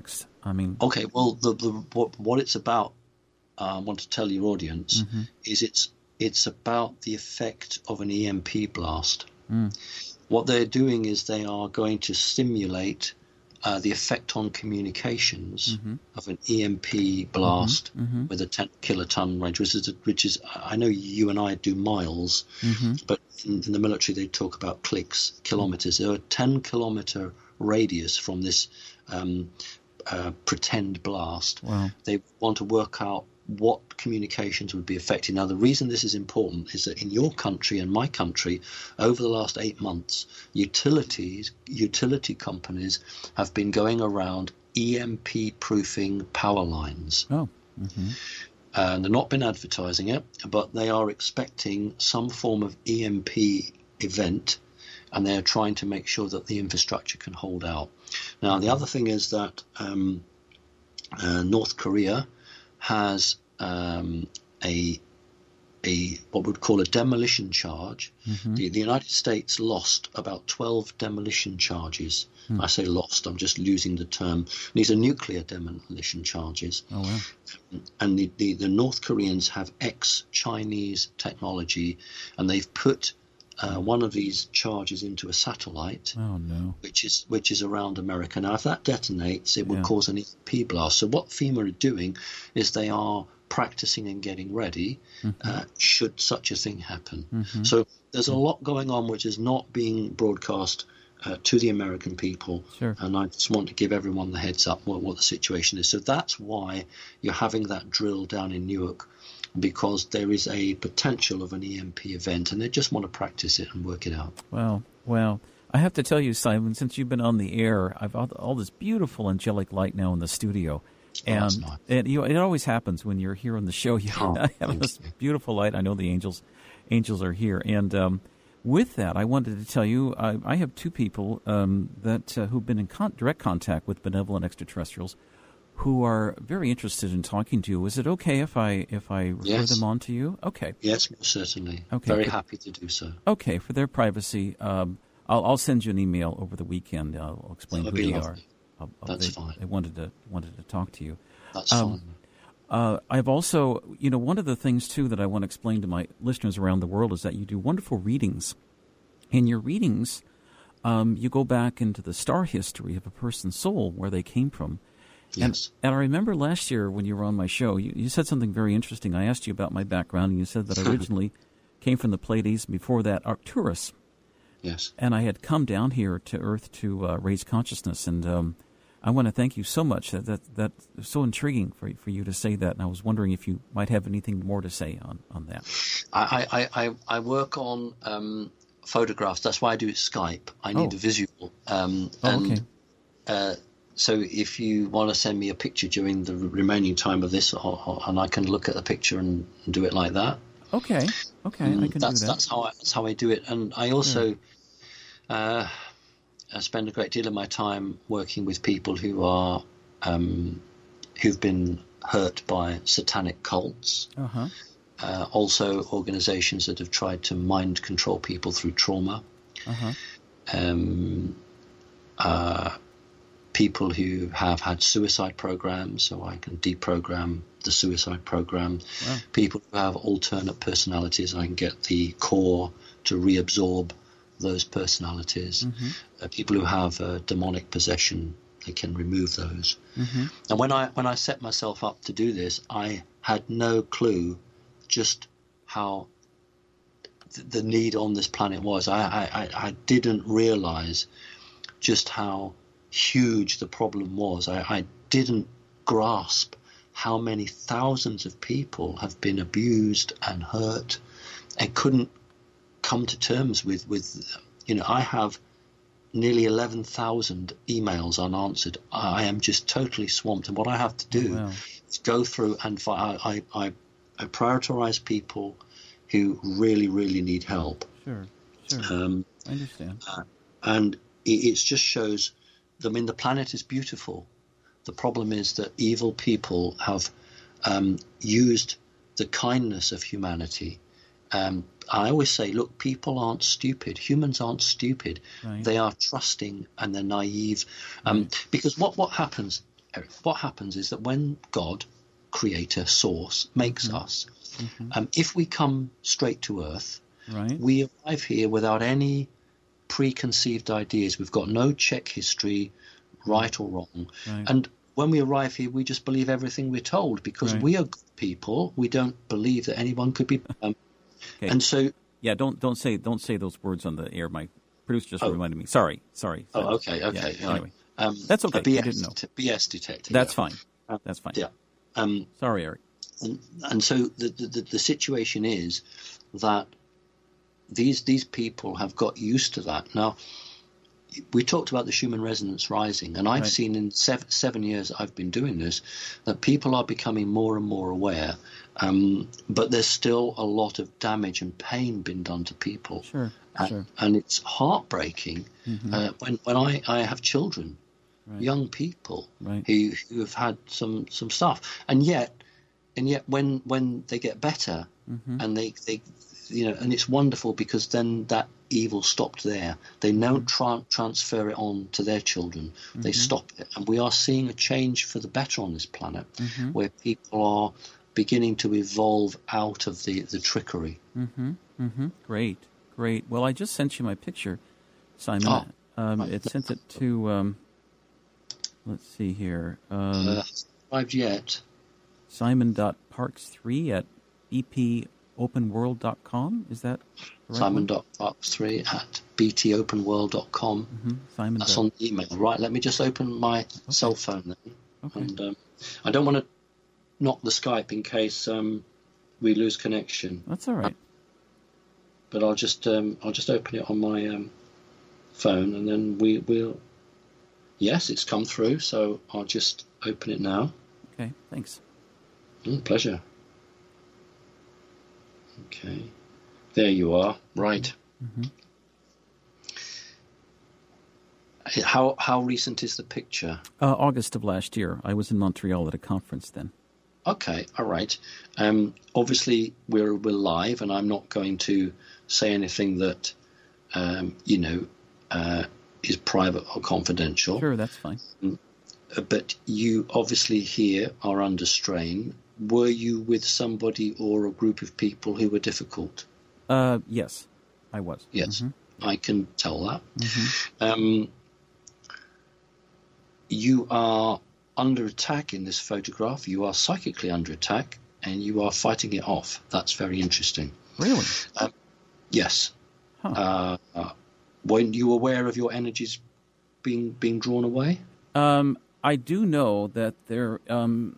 Speaker 1: I mean,
Speaker 2: okay. Well, the, the what, what it's about, uh, I want to tell your audience, mm-hmm. is it's it's about the effect of an E M P blast. Mm. What they're doing is they are going to simulate uh, the effect on communications mm-hmm. of an E M P blast mm-hmm. Mm-hmm. with a ten kiloton range, which is, which is, I know you and I do miles, mm-hmm. but in, in the military they talk about clicks, kilometers. There are a ten kilometer radius from this um, uh, pretend blast.
Speaker 1: Wow.
Speaker 2: They want to work out what communications would be affected. Now, the reason this is important is that in your country and my country, over the last eight months, utilities, utility companies have been going around E M P-proofing power lines.
Speaker 1: Oh. Mm-hmm.
Speaker 2: And they've not been advertising it, but they are expecting some form of E M P event, and they're trying to make sure that the infrastructure can hold out. Now, the other thing is that um, uh, North Korea has um, a a what we would call a demolition charge. Mm-hmm. The, the United States lost about twelve demolition charges. Mm. I say lost, I'm just losing the term. These are nuclear demolition charges.
Speaker 1: Oh, wow.
Speaker 2: And the, the, the North Koreans have ex-Chinese technology, and they've put Uh, one of these charges into a satellite,
Speaker 1: oh, no.
Speaker 2: which is which is around America. Now, if that detonates, it would
Speaker 1: yeah.
Speaker 2: cause an E M P blast. So what FEMA are doing is they are practicing and getting ready mm-hmm. uh, should such a thing happen. Mm-hmm. So there's a lot going on which is not being broadcast uh, to the American people.
Speaker 1: Sure.
Speaker 2: And I just want to give everyone the heads up what, what the situation is. So that's why you're having that drill down in Newark, because there is a potential of an E M P event, and they just want to practice it and work it out.
Speaker 1: Well, well, I have to tell you, Simon, since you've been on the air, I've got all this beautiful angelic light now in the studio. And,
Speaker 2: oh, that's nice.
Speaker 1: and you know, it always happens when you're here on the show. You
Speaker 2: oh,
Speaker 1: have this you. beautiful light. I know the angels angels are here. And um, with that, I wanted to tell you, I, I have two people um, that uh, who've been in con- direct contact with benevolent extraterrestrials, who are very interested in talking to you. Is it okay if I if I refer
Speaker 2: yes.
Speaker 1: them on to you? Okay.
Speaker 2: Yes, certainly.
Speaker 1: Okay.
Speaker 2: Very
Speaker 1: for,
Speaker 2: happy to do so.
Speaker 1: Okay, for their privacy, um, I'll, I'll send you an email over the weekend. I'll explain
Speaker 2: That'd
Speaker 1: who
Speaker 2: be
Speaker 1: they
Speaker 2: lovely.
Speaker 1: are. I'll,
Speaker 2: That's
Speaker 1: they,
Speaker 2: fine.
Speaker 1: They wanted to wanted to talk to you.
Speaker 2: That's
Speaker 1: um,
Speaker 2: fine.
Speaker 1: Uh, I've also, you know, one of the things too that I want to explain to my listeners around the world is that you do wonderful readings. In your readings, um, you go back into the star history of a person's soul, where they came from.
Speaker 2: Yes.
Speaker 1: And, and I remember last year when you were on my show, you, you said something very interesting. I asked you about my background, and you said that I originally came from the Pleiades, before that Arcturus.
Speaker 2: Yes.
Speaker 1: And I had come down here to Earth to uh, raise consciousness, and um, I want to thank you so much. That that that's so intriguing for for you to say that, and I was wondering if you might have anything more to say on, on that.
Speaker 2: I, I, I, I work on um, photographs. That's why I do Skype. I need
Speaker 1: oh.
Speaker 2: a visual. Um,
Speaker 1: oh,
Speaker 2: and,
Speaker 1: okay.
Speaker 2: Uh, So if you want to send me a picture during the remaining time of this, or, or, and I can look at the picture and, and do it like that.
Speaker 1: Okay, okay,
Speaker 2: um,
Speaker 1: I can
Speaker 2: that's,
Speaker 1: do that.
Speaker 2: That's how I, that's how I do it. And I also yeah. uh, I spend a great deal of my time working with people who are um, who've been hurt by satanic cults.
Speaker 1: Uh-huh.
Speaker 2: Uh, also, organizations that have tried to mind control people through trauma.
Speaker 1: Uh-huh.
Speaker 2: Um, uh, people who have had suicide programs, so I can deprogram the suicide program.
Speaker 1: Wow.
Speaker 2: People who have alternate personalities, I can get the core to reabsorb those personalities. Mm-hmm. Uh, people who have uh, demonic possession, they can remove those. Mm-hmm. And when I when I set myself up to do this, I had no clue just how th- the need on this planet was. I, I, I didn't realize just how huge the problem was. I, I didn't grasp how many thousands of people have been abused and hurt, and couldn't come to terms with, with you know, I have nearly eleven thousand emails unanswered. I am just totally swamped, and what I have to do
Speaker 1: wow.
Speaker 2: is go through and find, I, I, I prioritize people who really, really need help.
Speaker 1: Sure, sure.
Speaker 2: Um,
Speaker 1: I understand.
Speaker 2: Uh, and it, it just shows, I mean, the planet is beautiful. The problem is that evil people have um, used the kindness of humanity. Um, I always say, look, people aren't stupid. Humans aren't stupid.
Speaker 1: Right.
Speaker 2: They are trusting and they're naive. Um,
Speaker 1: right.
Speaker 2: Because what, what happens, Eric, what happens is that when God, Creator, Source, makes
Speaker 1: Mm-hmm.
Speaker 2: us,
Speaker 1: Mm-hmm.
Speaker 2: um, if we come straight to Earth,
Speaker 1: Right.
Speaker 2: we arrive here without any preconceived ideas. We've got no check history, right or wrong.
Speaker 1: Right.
Speaker 2: And when we arrive here, we just believe everything we're told because
Speaker 1: Right.
Speaker 2: we are good people. We don't believe that anyone could be. Um,
Speaker 1: Okay.
Speaker 2: And so,
Speaker 1: Yeah, don't don't say don't say those words on the air. My producer just
Speaker 2: Oh.
Speaker 1: reminded me. Sorry, sorry.
Speaker 2: oh, okay, okay.
Speaker 1: Yeah,
Speaker 2: all right.
Speaker 1: anyway,
Speaker 2: Um,
Speaker 1: That's okay.
Speaker 2: a B S,
Speaker 1: I didn't know.
Speaker 2: det- B S detector.
Speaker 1: that's
Speaker 2: yeah.
Speaker 1: fine. That's fine.
Speaker 2: Yeah. Um,
Speaker 1: Sorry, Eric.
Speaker 2: and, and so the, the the situation is that these these people have got used to that. Now, we talked about the Schumann resonance rising, and I've
Speaker 1: Right.
Speaker 2: seen in seven, seven years I've been doing this that people are becoming more and more aware, um, but there's still a lot of damage and pain being done to people.
Speaker 1: Sure,
Speaker 2: and,
Speaker 1: sure.
Speaker 2: and it's heartbreaking
Speaker 1: Mhm.
Speaker 2: uh, when when I, I have children,
Speaker 1: Right.
Speaker 2: young people
Speaker 1: Right.
Speaker 2: who who have had some some stuff, and yet and yet when when they get better
Speaker 1: Mhm.
Speaker 2: and they they you know and it's wonderful because then that evil stopped there. They don't tra- transfer it on to their children. They stop it, and we are seeing a change for the better on this planet,
Speaker 1: Mhm.
Speaker 2: where people are beginning to evolve out of the the trickery.
Speaker 1: Mm-hmm. Mm-hmm. Great, great. Well, I just sent you my picture, Simon.
Speaker 2: Oh,
Speaker 1: um,
Speaker 2: right.
Speaker 1: It sent it to. Um, let's see here. Um,
Speaker 2: Uh, hasn't arrived yet.
Speaker 1: Simon dot parks three at b p open world dot com. Is that the right
Speaker 2: Simon
Speaker 1: one?
Speaker 2: dot parks three at b t open world dot com.
Speaker 1: Mm-hmm. Simon.
Speaker 2: That's
Speaker 1: dot-
Speaker 2: on the email. Right, let me just open my cell phone then.
Speaker 1: Okay.
Speaker 2: And um, I don't want to knock the Skype in case um, we lose connection.
Speaker 1: That's all right.
Speaker 2: But I'll just um, I'll just open it on my um, phone, and then we will. Yes, it's come through, so I'll just open it now.
Speaker 1: Okay. Thanks.
Speaker 2: Mm, pleasure. Okay, there you are. Right.
Speaker 1: Mm-hmm.
Speaker 2: How how recent is the picture?
Speaker 1: Uh, August of last year. I was in Montreal at a conference then.
Speaker 2: Okay, all right. Um, obviously, we're we're live, and I'm not going to say anything that um, you know uh, is private or confidential.
Speaker 1: Sure, that's fine.
Speaker 2: Uh, But you obviously here are under strain. Were you with somebody or a group of people who were difficult?
Speaker 1: Uh, yes, I was.
Speaker 2: Yes,
Speaker 1: Mhm.
Speaker 2: I can tell that.
Speaker 1: Mhm.
Speaker 2: Um, you are under attack in this photograph. You are psychically under attack, and you are fighting it off. That's very interesting.
Speaker 1: Really?
Speaker 2: Yes.
Speaker 1: Huh.
Speaker 2: Uh, uh, weren't you aware of your energies being being drawn away?
Speaker 1: Um, I do know that there um,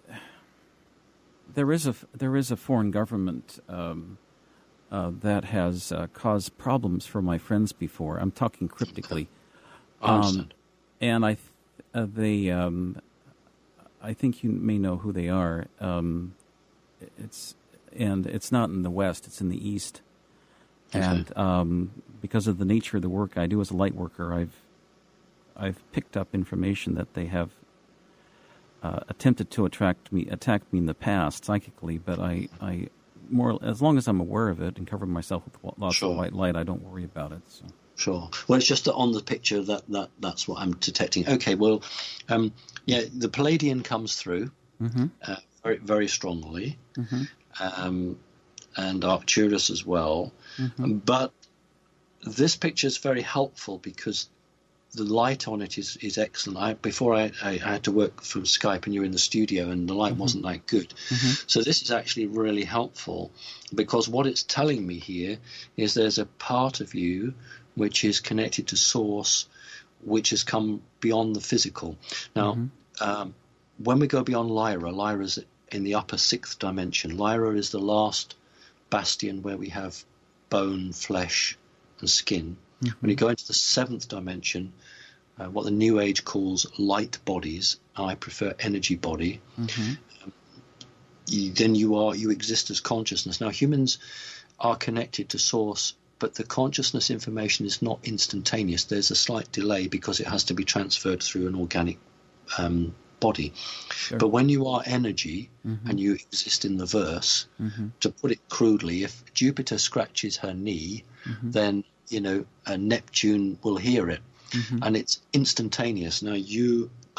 Speaker 1: there is a there is a foreign government um, uh, that has uh, caused problems for my friends before. I'm talking cryptically,
Speaker 2: I understand.
Speaker 1: and I th- uh, they um, I think you may know who they are. Um, it's and it's not in the West; it's in the East.
Speaker 2: Okay.
Speaker 1: And um, because of the nature of the work I do as a light worker, I've I've picked up information that they have uh, attempted to attract me, attack me in the past psychically. But I, I more as long as I'm aware of it and cover myself with lots
Speaker 2: Sure.
Speaker 1: of white light, I don't worry about it. So.
Speaker 2: Sure. Well, it's just that on the picture that, that that's what I'm detecting. Okay. Well, um, yeah, the Palladian comes through
Speaker 1: Mm-hmm.
Speaker 2: uh, very very strongly,
Speaker 1: Mm-hmm.
Speaker 2: um, and Arcturus as well.
Speaker 1: Mm-hmm.
Speaker 2: But this picture is very helpful because the light on it is, is excellent. I, before I, I, I had to work from Skype, and you were in the studio, and the light
Speaker 1: Mm-hmm.
Speaker 2: wasn't that good.
Speaker 1: Mm-hmm.
Speaker 2: So this is actually really helpful because what it's telling me here is there's a part of you which is connected to Source, which has come beyond the physical. Now,
Speaker 1: Mm-hmm.
Speaker 2: um, when we go beyond Lyra, Lyra's in the upper sixth dimension. Lyra is the last bastion where we have bone, flesh, and skin.
Speaker 1: Mm-hmm.
Speaker 2: When you go into the seventh dimension, uh, what the New Age calls light bodies, I prefer energy body,
Speaker 1: Mm-hmm.
Speaker 2: you, then you are you exist as consciousness. Now, humans are connected to Source, but the consciousness information is not instantaneous. There's a slight delay because it has to be transferred through an organic um, body.
Speaker 1: Sure.
Speaker 2: But when you are energy
Speaker 1: Mm-hmm.
Speaker 2: and you exist in the verse,
Speaker 1: Mm-hmm.
Speaker 2: to put it crudely, if Jupiter scratches her knee,
Speaker 1: Mm-hmm.
Speaker 2: then you know uh, Neptune will hear it,
Speaker 1: Mm-hmm.
Speaker 2: and it's instantaneous. Now you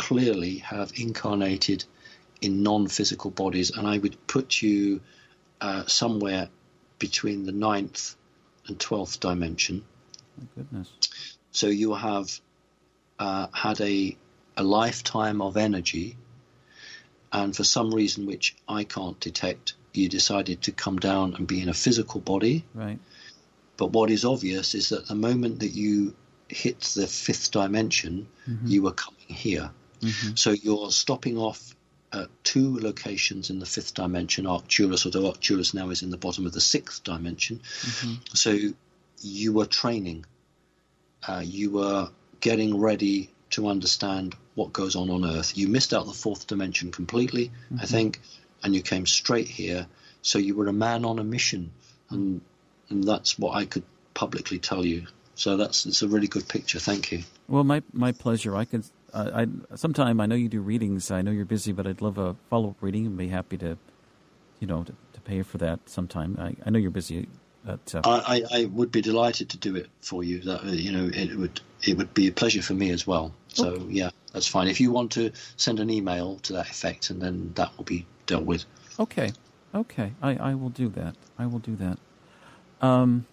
Speaker 2: clearly have incarnated in non-physical bodies, and I would put you uh, somewhere between the ninth and twelfth dimension.
Speaker 1: Oh, goodness.
Speaker 2: So you have uh, had a, a lifetime of energy, and for some reason which I can't detect, you decided to come down and be in a physical body.
Speaker 1: Right.
Speaker 2: But what is obvious is that the moment that you hit the fifth dimension, mm-hmm. you were coming here. Mm-hmm. So you're stopping off at two locations in the fifth dimension, Arcturus, although Arcturus now is in the bottom of the sixth dimension. Mm-hmm. So you were training. Uh, you were getting ready to understand what goes on on Earth. You missed out the fourth dimension completely, mm-hmm. I think, and you came straight here. So you were a man on a mission, and and that's what I could publicly tell you. So that's it's a really good picture. Thank you.
Speaker 1: Well, my my pleasure. I could. Uh, I sometime I know you do readings. I know you're busy, but I'd love a follow-up reading and be happy to, you know, to, to pay for that sometime. I, I know you're busy. But, uh,
Speaker 2: I, I would be delighted to do it for you. That you know, it would it would be a pleasure for me as well. So okay. yeah, that's fine. If you want to send an email to that effect, and then that will be dealt with.
Speaker 1: Okay, okay. I, I will do that. I will do that. Um.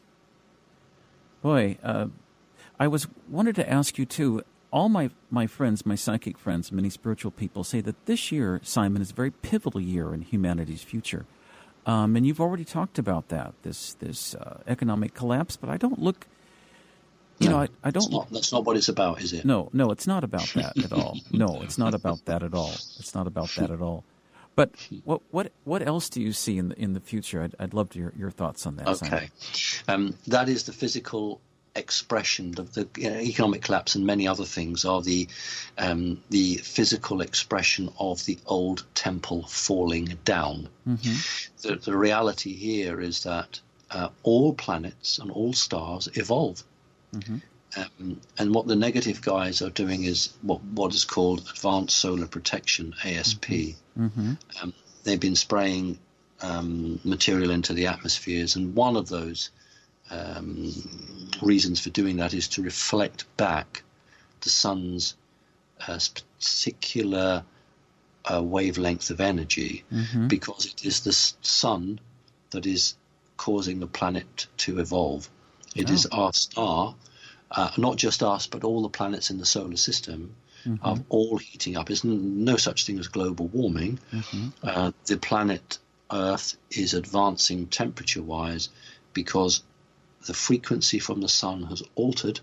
Speaker 1: Boy, uh, I was wanted to ask you too. All my, my friends, my psychic friends, many spiritual people say that this year, Simon, is a very pivotal year in humanity's future. Um, and you've already talked about that, this this uh, economic collapse, but I don't look, you
Speaker 2: no,
Speaker 1: know, I, I don't...
Speaker 2: That's not, that's not what it's about, is it?
Speaker 1: No, no, it's not about that at all. No, it's not about that at all. It's not about that at all. But what what what else do you see in the, in the future? I'd, I'd love to hear your thoughts on that,
Speaker 2: Okay. Um, that is the physical expression of the you know, economic collapse, and many other things are the um, the physical expression of the old temple falling down. Mm-hmm. The, the reality here is that uh, all planets and all stars evolve. Mm-hmm. Um, and what the negative guys are doing is what what is called advanced solar protection, A S P. Mm-hmm. Um, they've been spraying um, material into the atmospheres, and one of those Um, reasons for doing that is to reflect back the sun's uh, particular uh, wavelength of energy, mm-hmm. because it is the sun that is causing the planet to evolve. It oh. is our star, uh, not just us, but all the planets in the solar system mm-hmm. are all heating up. There's no such thing as global warming. Mm-hmm. Uh, the planet Earth is advancing temperature-wise because the frequency from the sun has altered,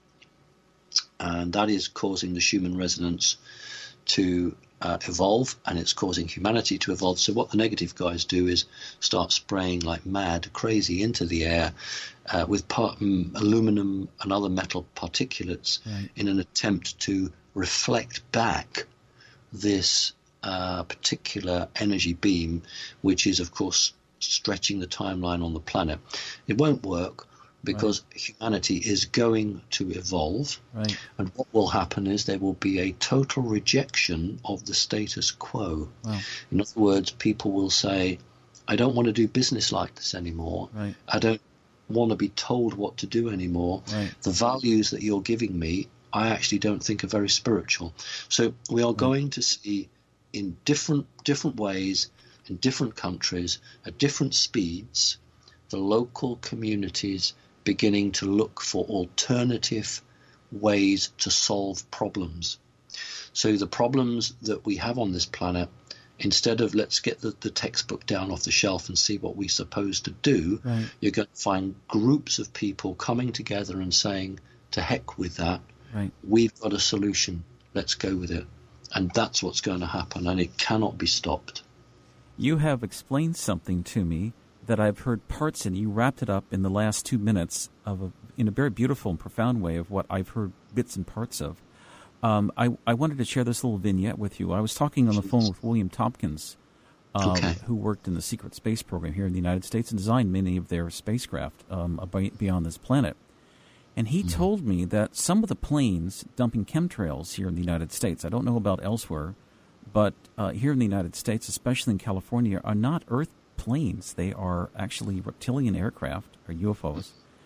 Speaker 2: and that is causing the Schumann resonance to uh, evolve, and it's causing humanity to evolve. So what the negative guys do is start spraying like mad, crazy into the air uh, with part, um, aluminum and other metal particulates right. in an attempt to reflect back this uh, particular energy beam, which is, of course, stretching the timeline on the planet. It won't work because right. humanity is going to evolve. Right. And what will happen is there will be a total rejection of the status quo. Wow. In other words, people will say, I don't want to do business like this anymore. Right. I don't want to be told what to do anymore. Right. The values that you're giving me, I actually don't think are very spiritual. So we are right. going to see in different different ways, in different countries, at different speeds, the local communities beginning to look for alternative ways to solve problems. So the problems that we have on this planet, instead of let's get the, the textbook down off the shelf and see what we're supposed to do, right. you're going to find groups of people coming together and saying, to heck with that, right. we've got a solution, let's go with it. And that's what's going to happen, and it cannot be stopped.
Speaker 1: You have explained something to me that I've heard parts in. You wrapped it up in the last two minutes of a, in a very beautiful and profound way of what I've heard bits and parts of. Um, I, I wanted to share this little vignette with you. I was talking on the phone with William Tompkins, um, okay. who worked in the secret space program here in the United States and designed many of their spacecraft um, beyond this planet. And he mm-hmm. told me that some of the planes dumping chemtrails here in the United States, I don't know about elsewhere, but uh, here in the United States, especially in California, are not Earth planes. They are actually reptilian aircraft or U F Os.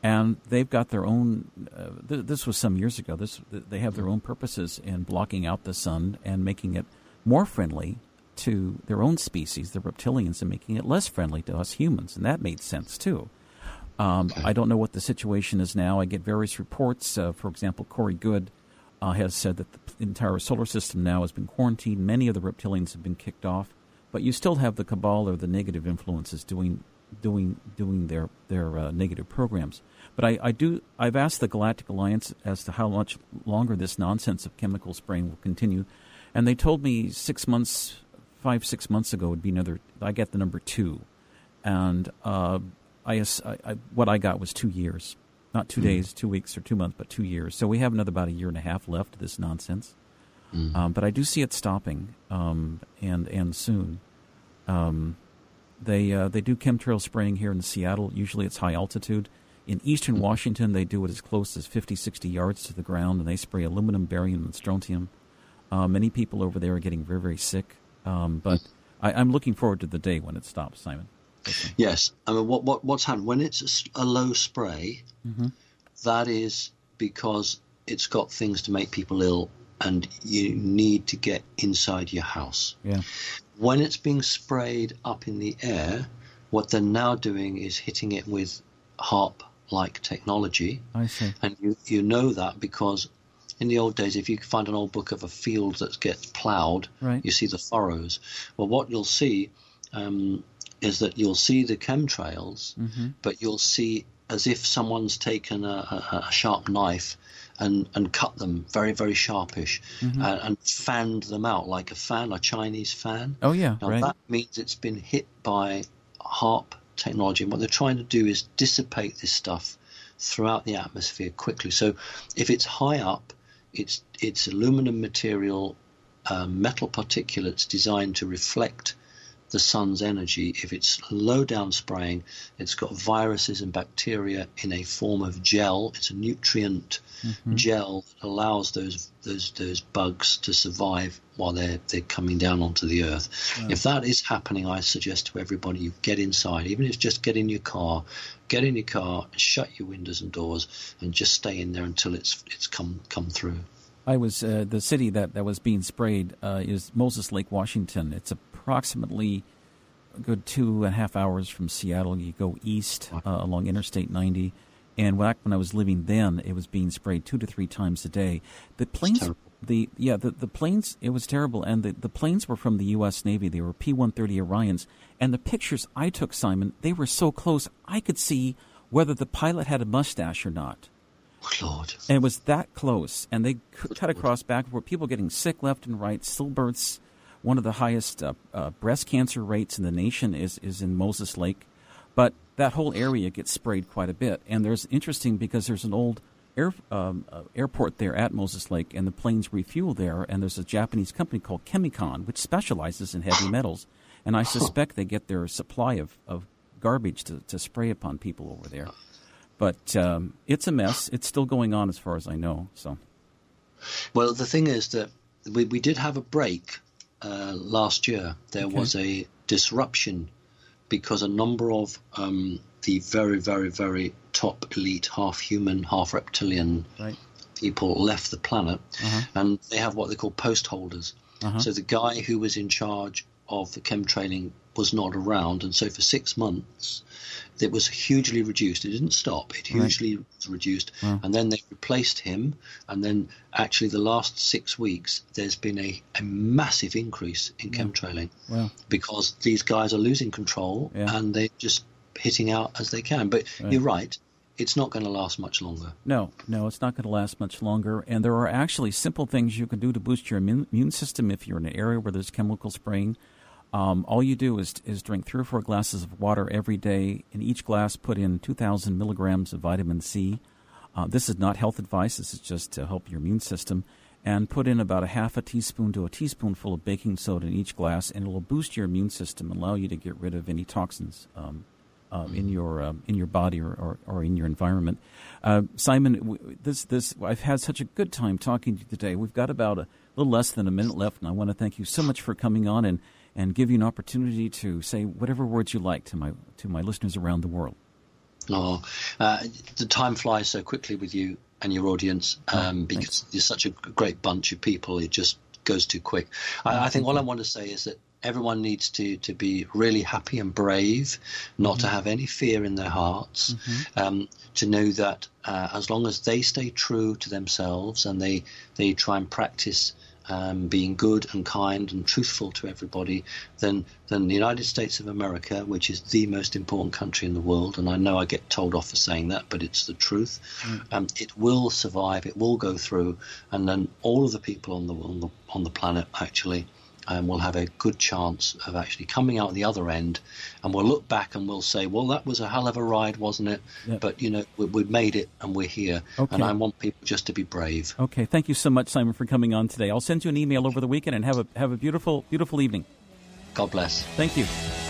Speaker 1: And they've got their own, uh, th- this was some years ago, This they have their own purposes in blocking out the sun and making it more friendly to their own species, the reptilians, and making it less friendly to us humans. And that made sense, too. Um, okay. I don't know what the situation is now. I get various reports. Uh, for example, Corey Good uh, has said that the entire solar system now has been quarantined. Many of the reptilians have been kicked off. But you still have the cabal or the negative influences doing doing doing their their uh, negative programs. But I, I do I've asked the Galactic Alliance as to how much longer this nonsense of chemical spraying will continue, and they told me six months, five six months ago would be another. I get the number two, and uh, I, I what I got was two years, not two mm. days, two weeks, or two months, but two years. So we have another about a year and a half left of this nonsense. Mm. Um, but I do see it stopping, um, and and soon. Um, They uh, they do chemtrail spraying here in Seattle. Usually it's high altitude. In eastern Washington, they do it as close as fifty, sixty yards to the ground, and they spray aluminum, barium, and strontium. Uh, many people over there are getting very, very sick. Um, but I, I'm looking forward to the day when it stops, Simon. Okay.
Speaker 2: Yes. I mean, what, what what's happened? When it's a, a low spray, mm-hmm. that is because it's got things to make people ill, and you need to get inside your house.
Speaker 1: Yeah.
Speaker 2: When it's being sprayed up in the air, what they're now doing is hitting it with HAARP-like technology.
Speaker 1: I see.
Speaker 2: And you, you know that because in the old days, if you find an old book of a field that gets ploughed,
Speaker 1: right.
Speaker 2: you see the furrows. Well, what you'll see um, is that you'll see the chemtrails, mm-hmm. but you'll see as if someone's taken a, a, a sharp knife and, and cut them very, very sharpish, mm-hmm. uh, and fanned them out like a fan, a Chinese fan.
Speaker 1: Oh, yeah,
Speaker 2: now,
Speaker 1: right.
Speaker 2: That means it's been hit by HAARP technology. And what they're trying to do is dissipate this stuff throughout the atmosphere quickly. So if it's high up, it's, it's aluminum material, um, metal particulates designed to reflect the sun's energy. If it's low down spraying, it's got viruses and bacteria in a form of gel. It's a nutrient mm-hmm. gel that allows those those those bugs to survive while they're they're coming down onto the earth. Yeah. If that is happening, I suggest to everybody you get inside, even if it's just get in your car, get in your car, shut your windows and doors, and just stay in there until it's it's come come through.
Speaker 1: I was uh, the city that, that was being sprayed uh, is Moses Lake, Washington. It's approximately a good two and a half hours from Seattle. You go east uh, along Interstate ninety, and back when I was living then, it was being sprayed two to three times a day. The planes, the yeah, the, the planes, it was terrible, and the, the planes were from the U S Navy. They were P one thirty Orions, and the pictures I took, Simon, they were so close I could see whether the pilot had a mustache or not.
Speaker 2: Lord.
Speaker 1: And it was that close, and they cut across back where people getting sick left and right, stillbirths. One of the highest uh, uh, breast cancer rates in the nation is, is in Moses Lake. But that whole area gets sprayed quite a bit. And there's interesting because there's an old air, um, uh, airport there at Moses Lake, and the planes refuel there. And there's a Japanese company called Chemicon, which specializes in heavy metals. And I suspect they get their supply of, of garbage to, to spray upon people over there. But um, it's a mess. It's still going on as far as I know. So,
Speaker 2: well, the thing is that we, we did have a break uh, last year. There okay. was a disruption because a number of um, the very, very, very top elite, half human, half reptilian right. people left the planet, uh-huh. and they have what they call post holders. Uh-huh. So the guy who was in charge of the chemtrailing was not around, and so for six months it was hugely reduced. It didn't stop. It hugely right. was reduced. Wow. And then they replaced him. And then actually the last six weeks, there's been a, a massive increase in yeah. chemtrailing wow. because these guys are losing control yeah. and they're just hitting out as they can. But right. you're right. It's not going to last much longer.
Speaker 1: No, no, it's not going to last much longer. And there are actually simple things you can do to boost your immune, immune system if you're in an area where there's chemical spraying. Um, all you do is is drink three or four glasses of water every day. In each glass, put in two thousand milligrams of vitamin C. Uh, this is not health advice. This is just to help your immune system. And put in about a half a teaspoon to a teaspoonful of baking soda in each glass, and it will boost your immune system and allow you to get rid of any toxins um, uh, in your uh, in your body or, or, or in your environment. Uh, Simon, this this I've had such a good time talking to you today. We've got about a little less than a minute left, and I want to thank you so much for coming on and. and give you an opportunity to say whatever words you like to my to my listeners around the world.
Speaker 2: Oh, uh, the time flies so quickly with you and your audience um,
Speaker 1: oh,
Speaker 2: because you're such a great bunch of people. It just goes too quick.
Speaker 1: Oh,
Speaker 2: I, I think all I want to say is that everyone needs to, to be really happy and brave, not mm-hmm. to have any fear in their hearts, mm-hmm. um, to know that uh, as long as they stay true to themselves and they, they try and practice um, being good and kind and truthful to everybody, then, then the United States of America, which is the most important country in the world, and I know I get told off for saying that, but it's the truth, mm. um, it will survive, it will go through, and then all of the people on the on the, on the planet actually Um, we'll have a good chance of actually coming out the other end, and we'll look back and we'll say, well, that was a hell of a ride, wasn't it? Yep. But, you know, we, we made it and we're here. Okay. And I want people just to be brave.
Speaker 1: Okay. Thank you so much, Simon, for coming on today. I'll send you an email over the weekend, and have a have a beautiful, beautiful evening.
Speaker 2: God bless.
Speaker 1: Thank you.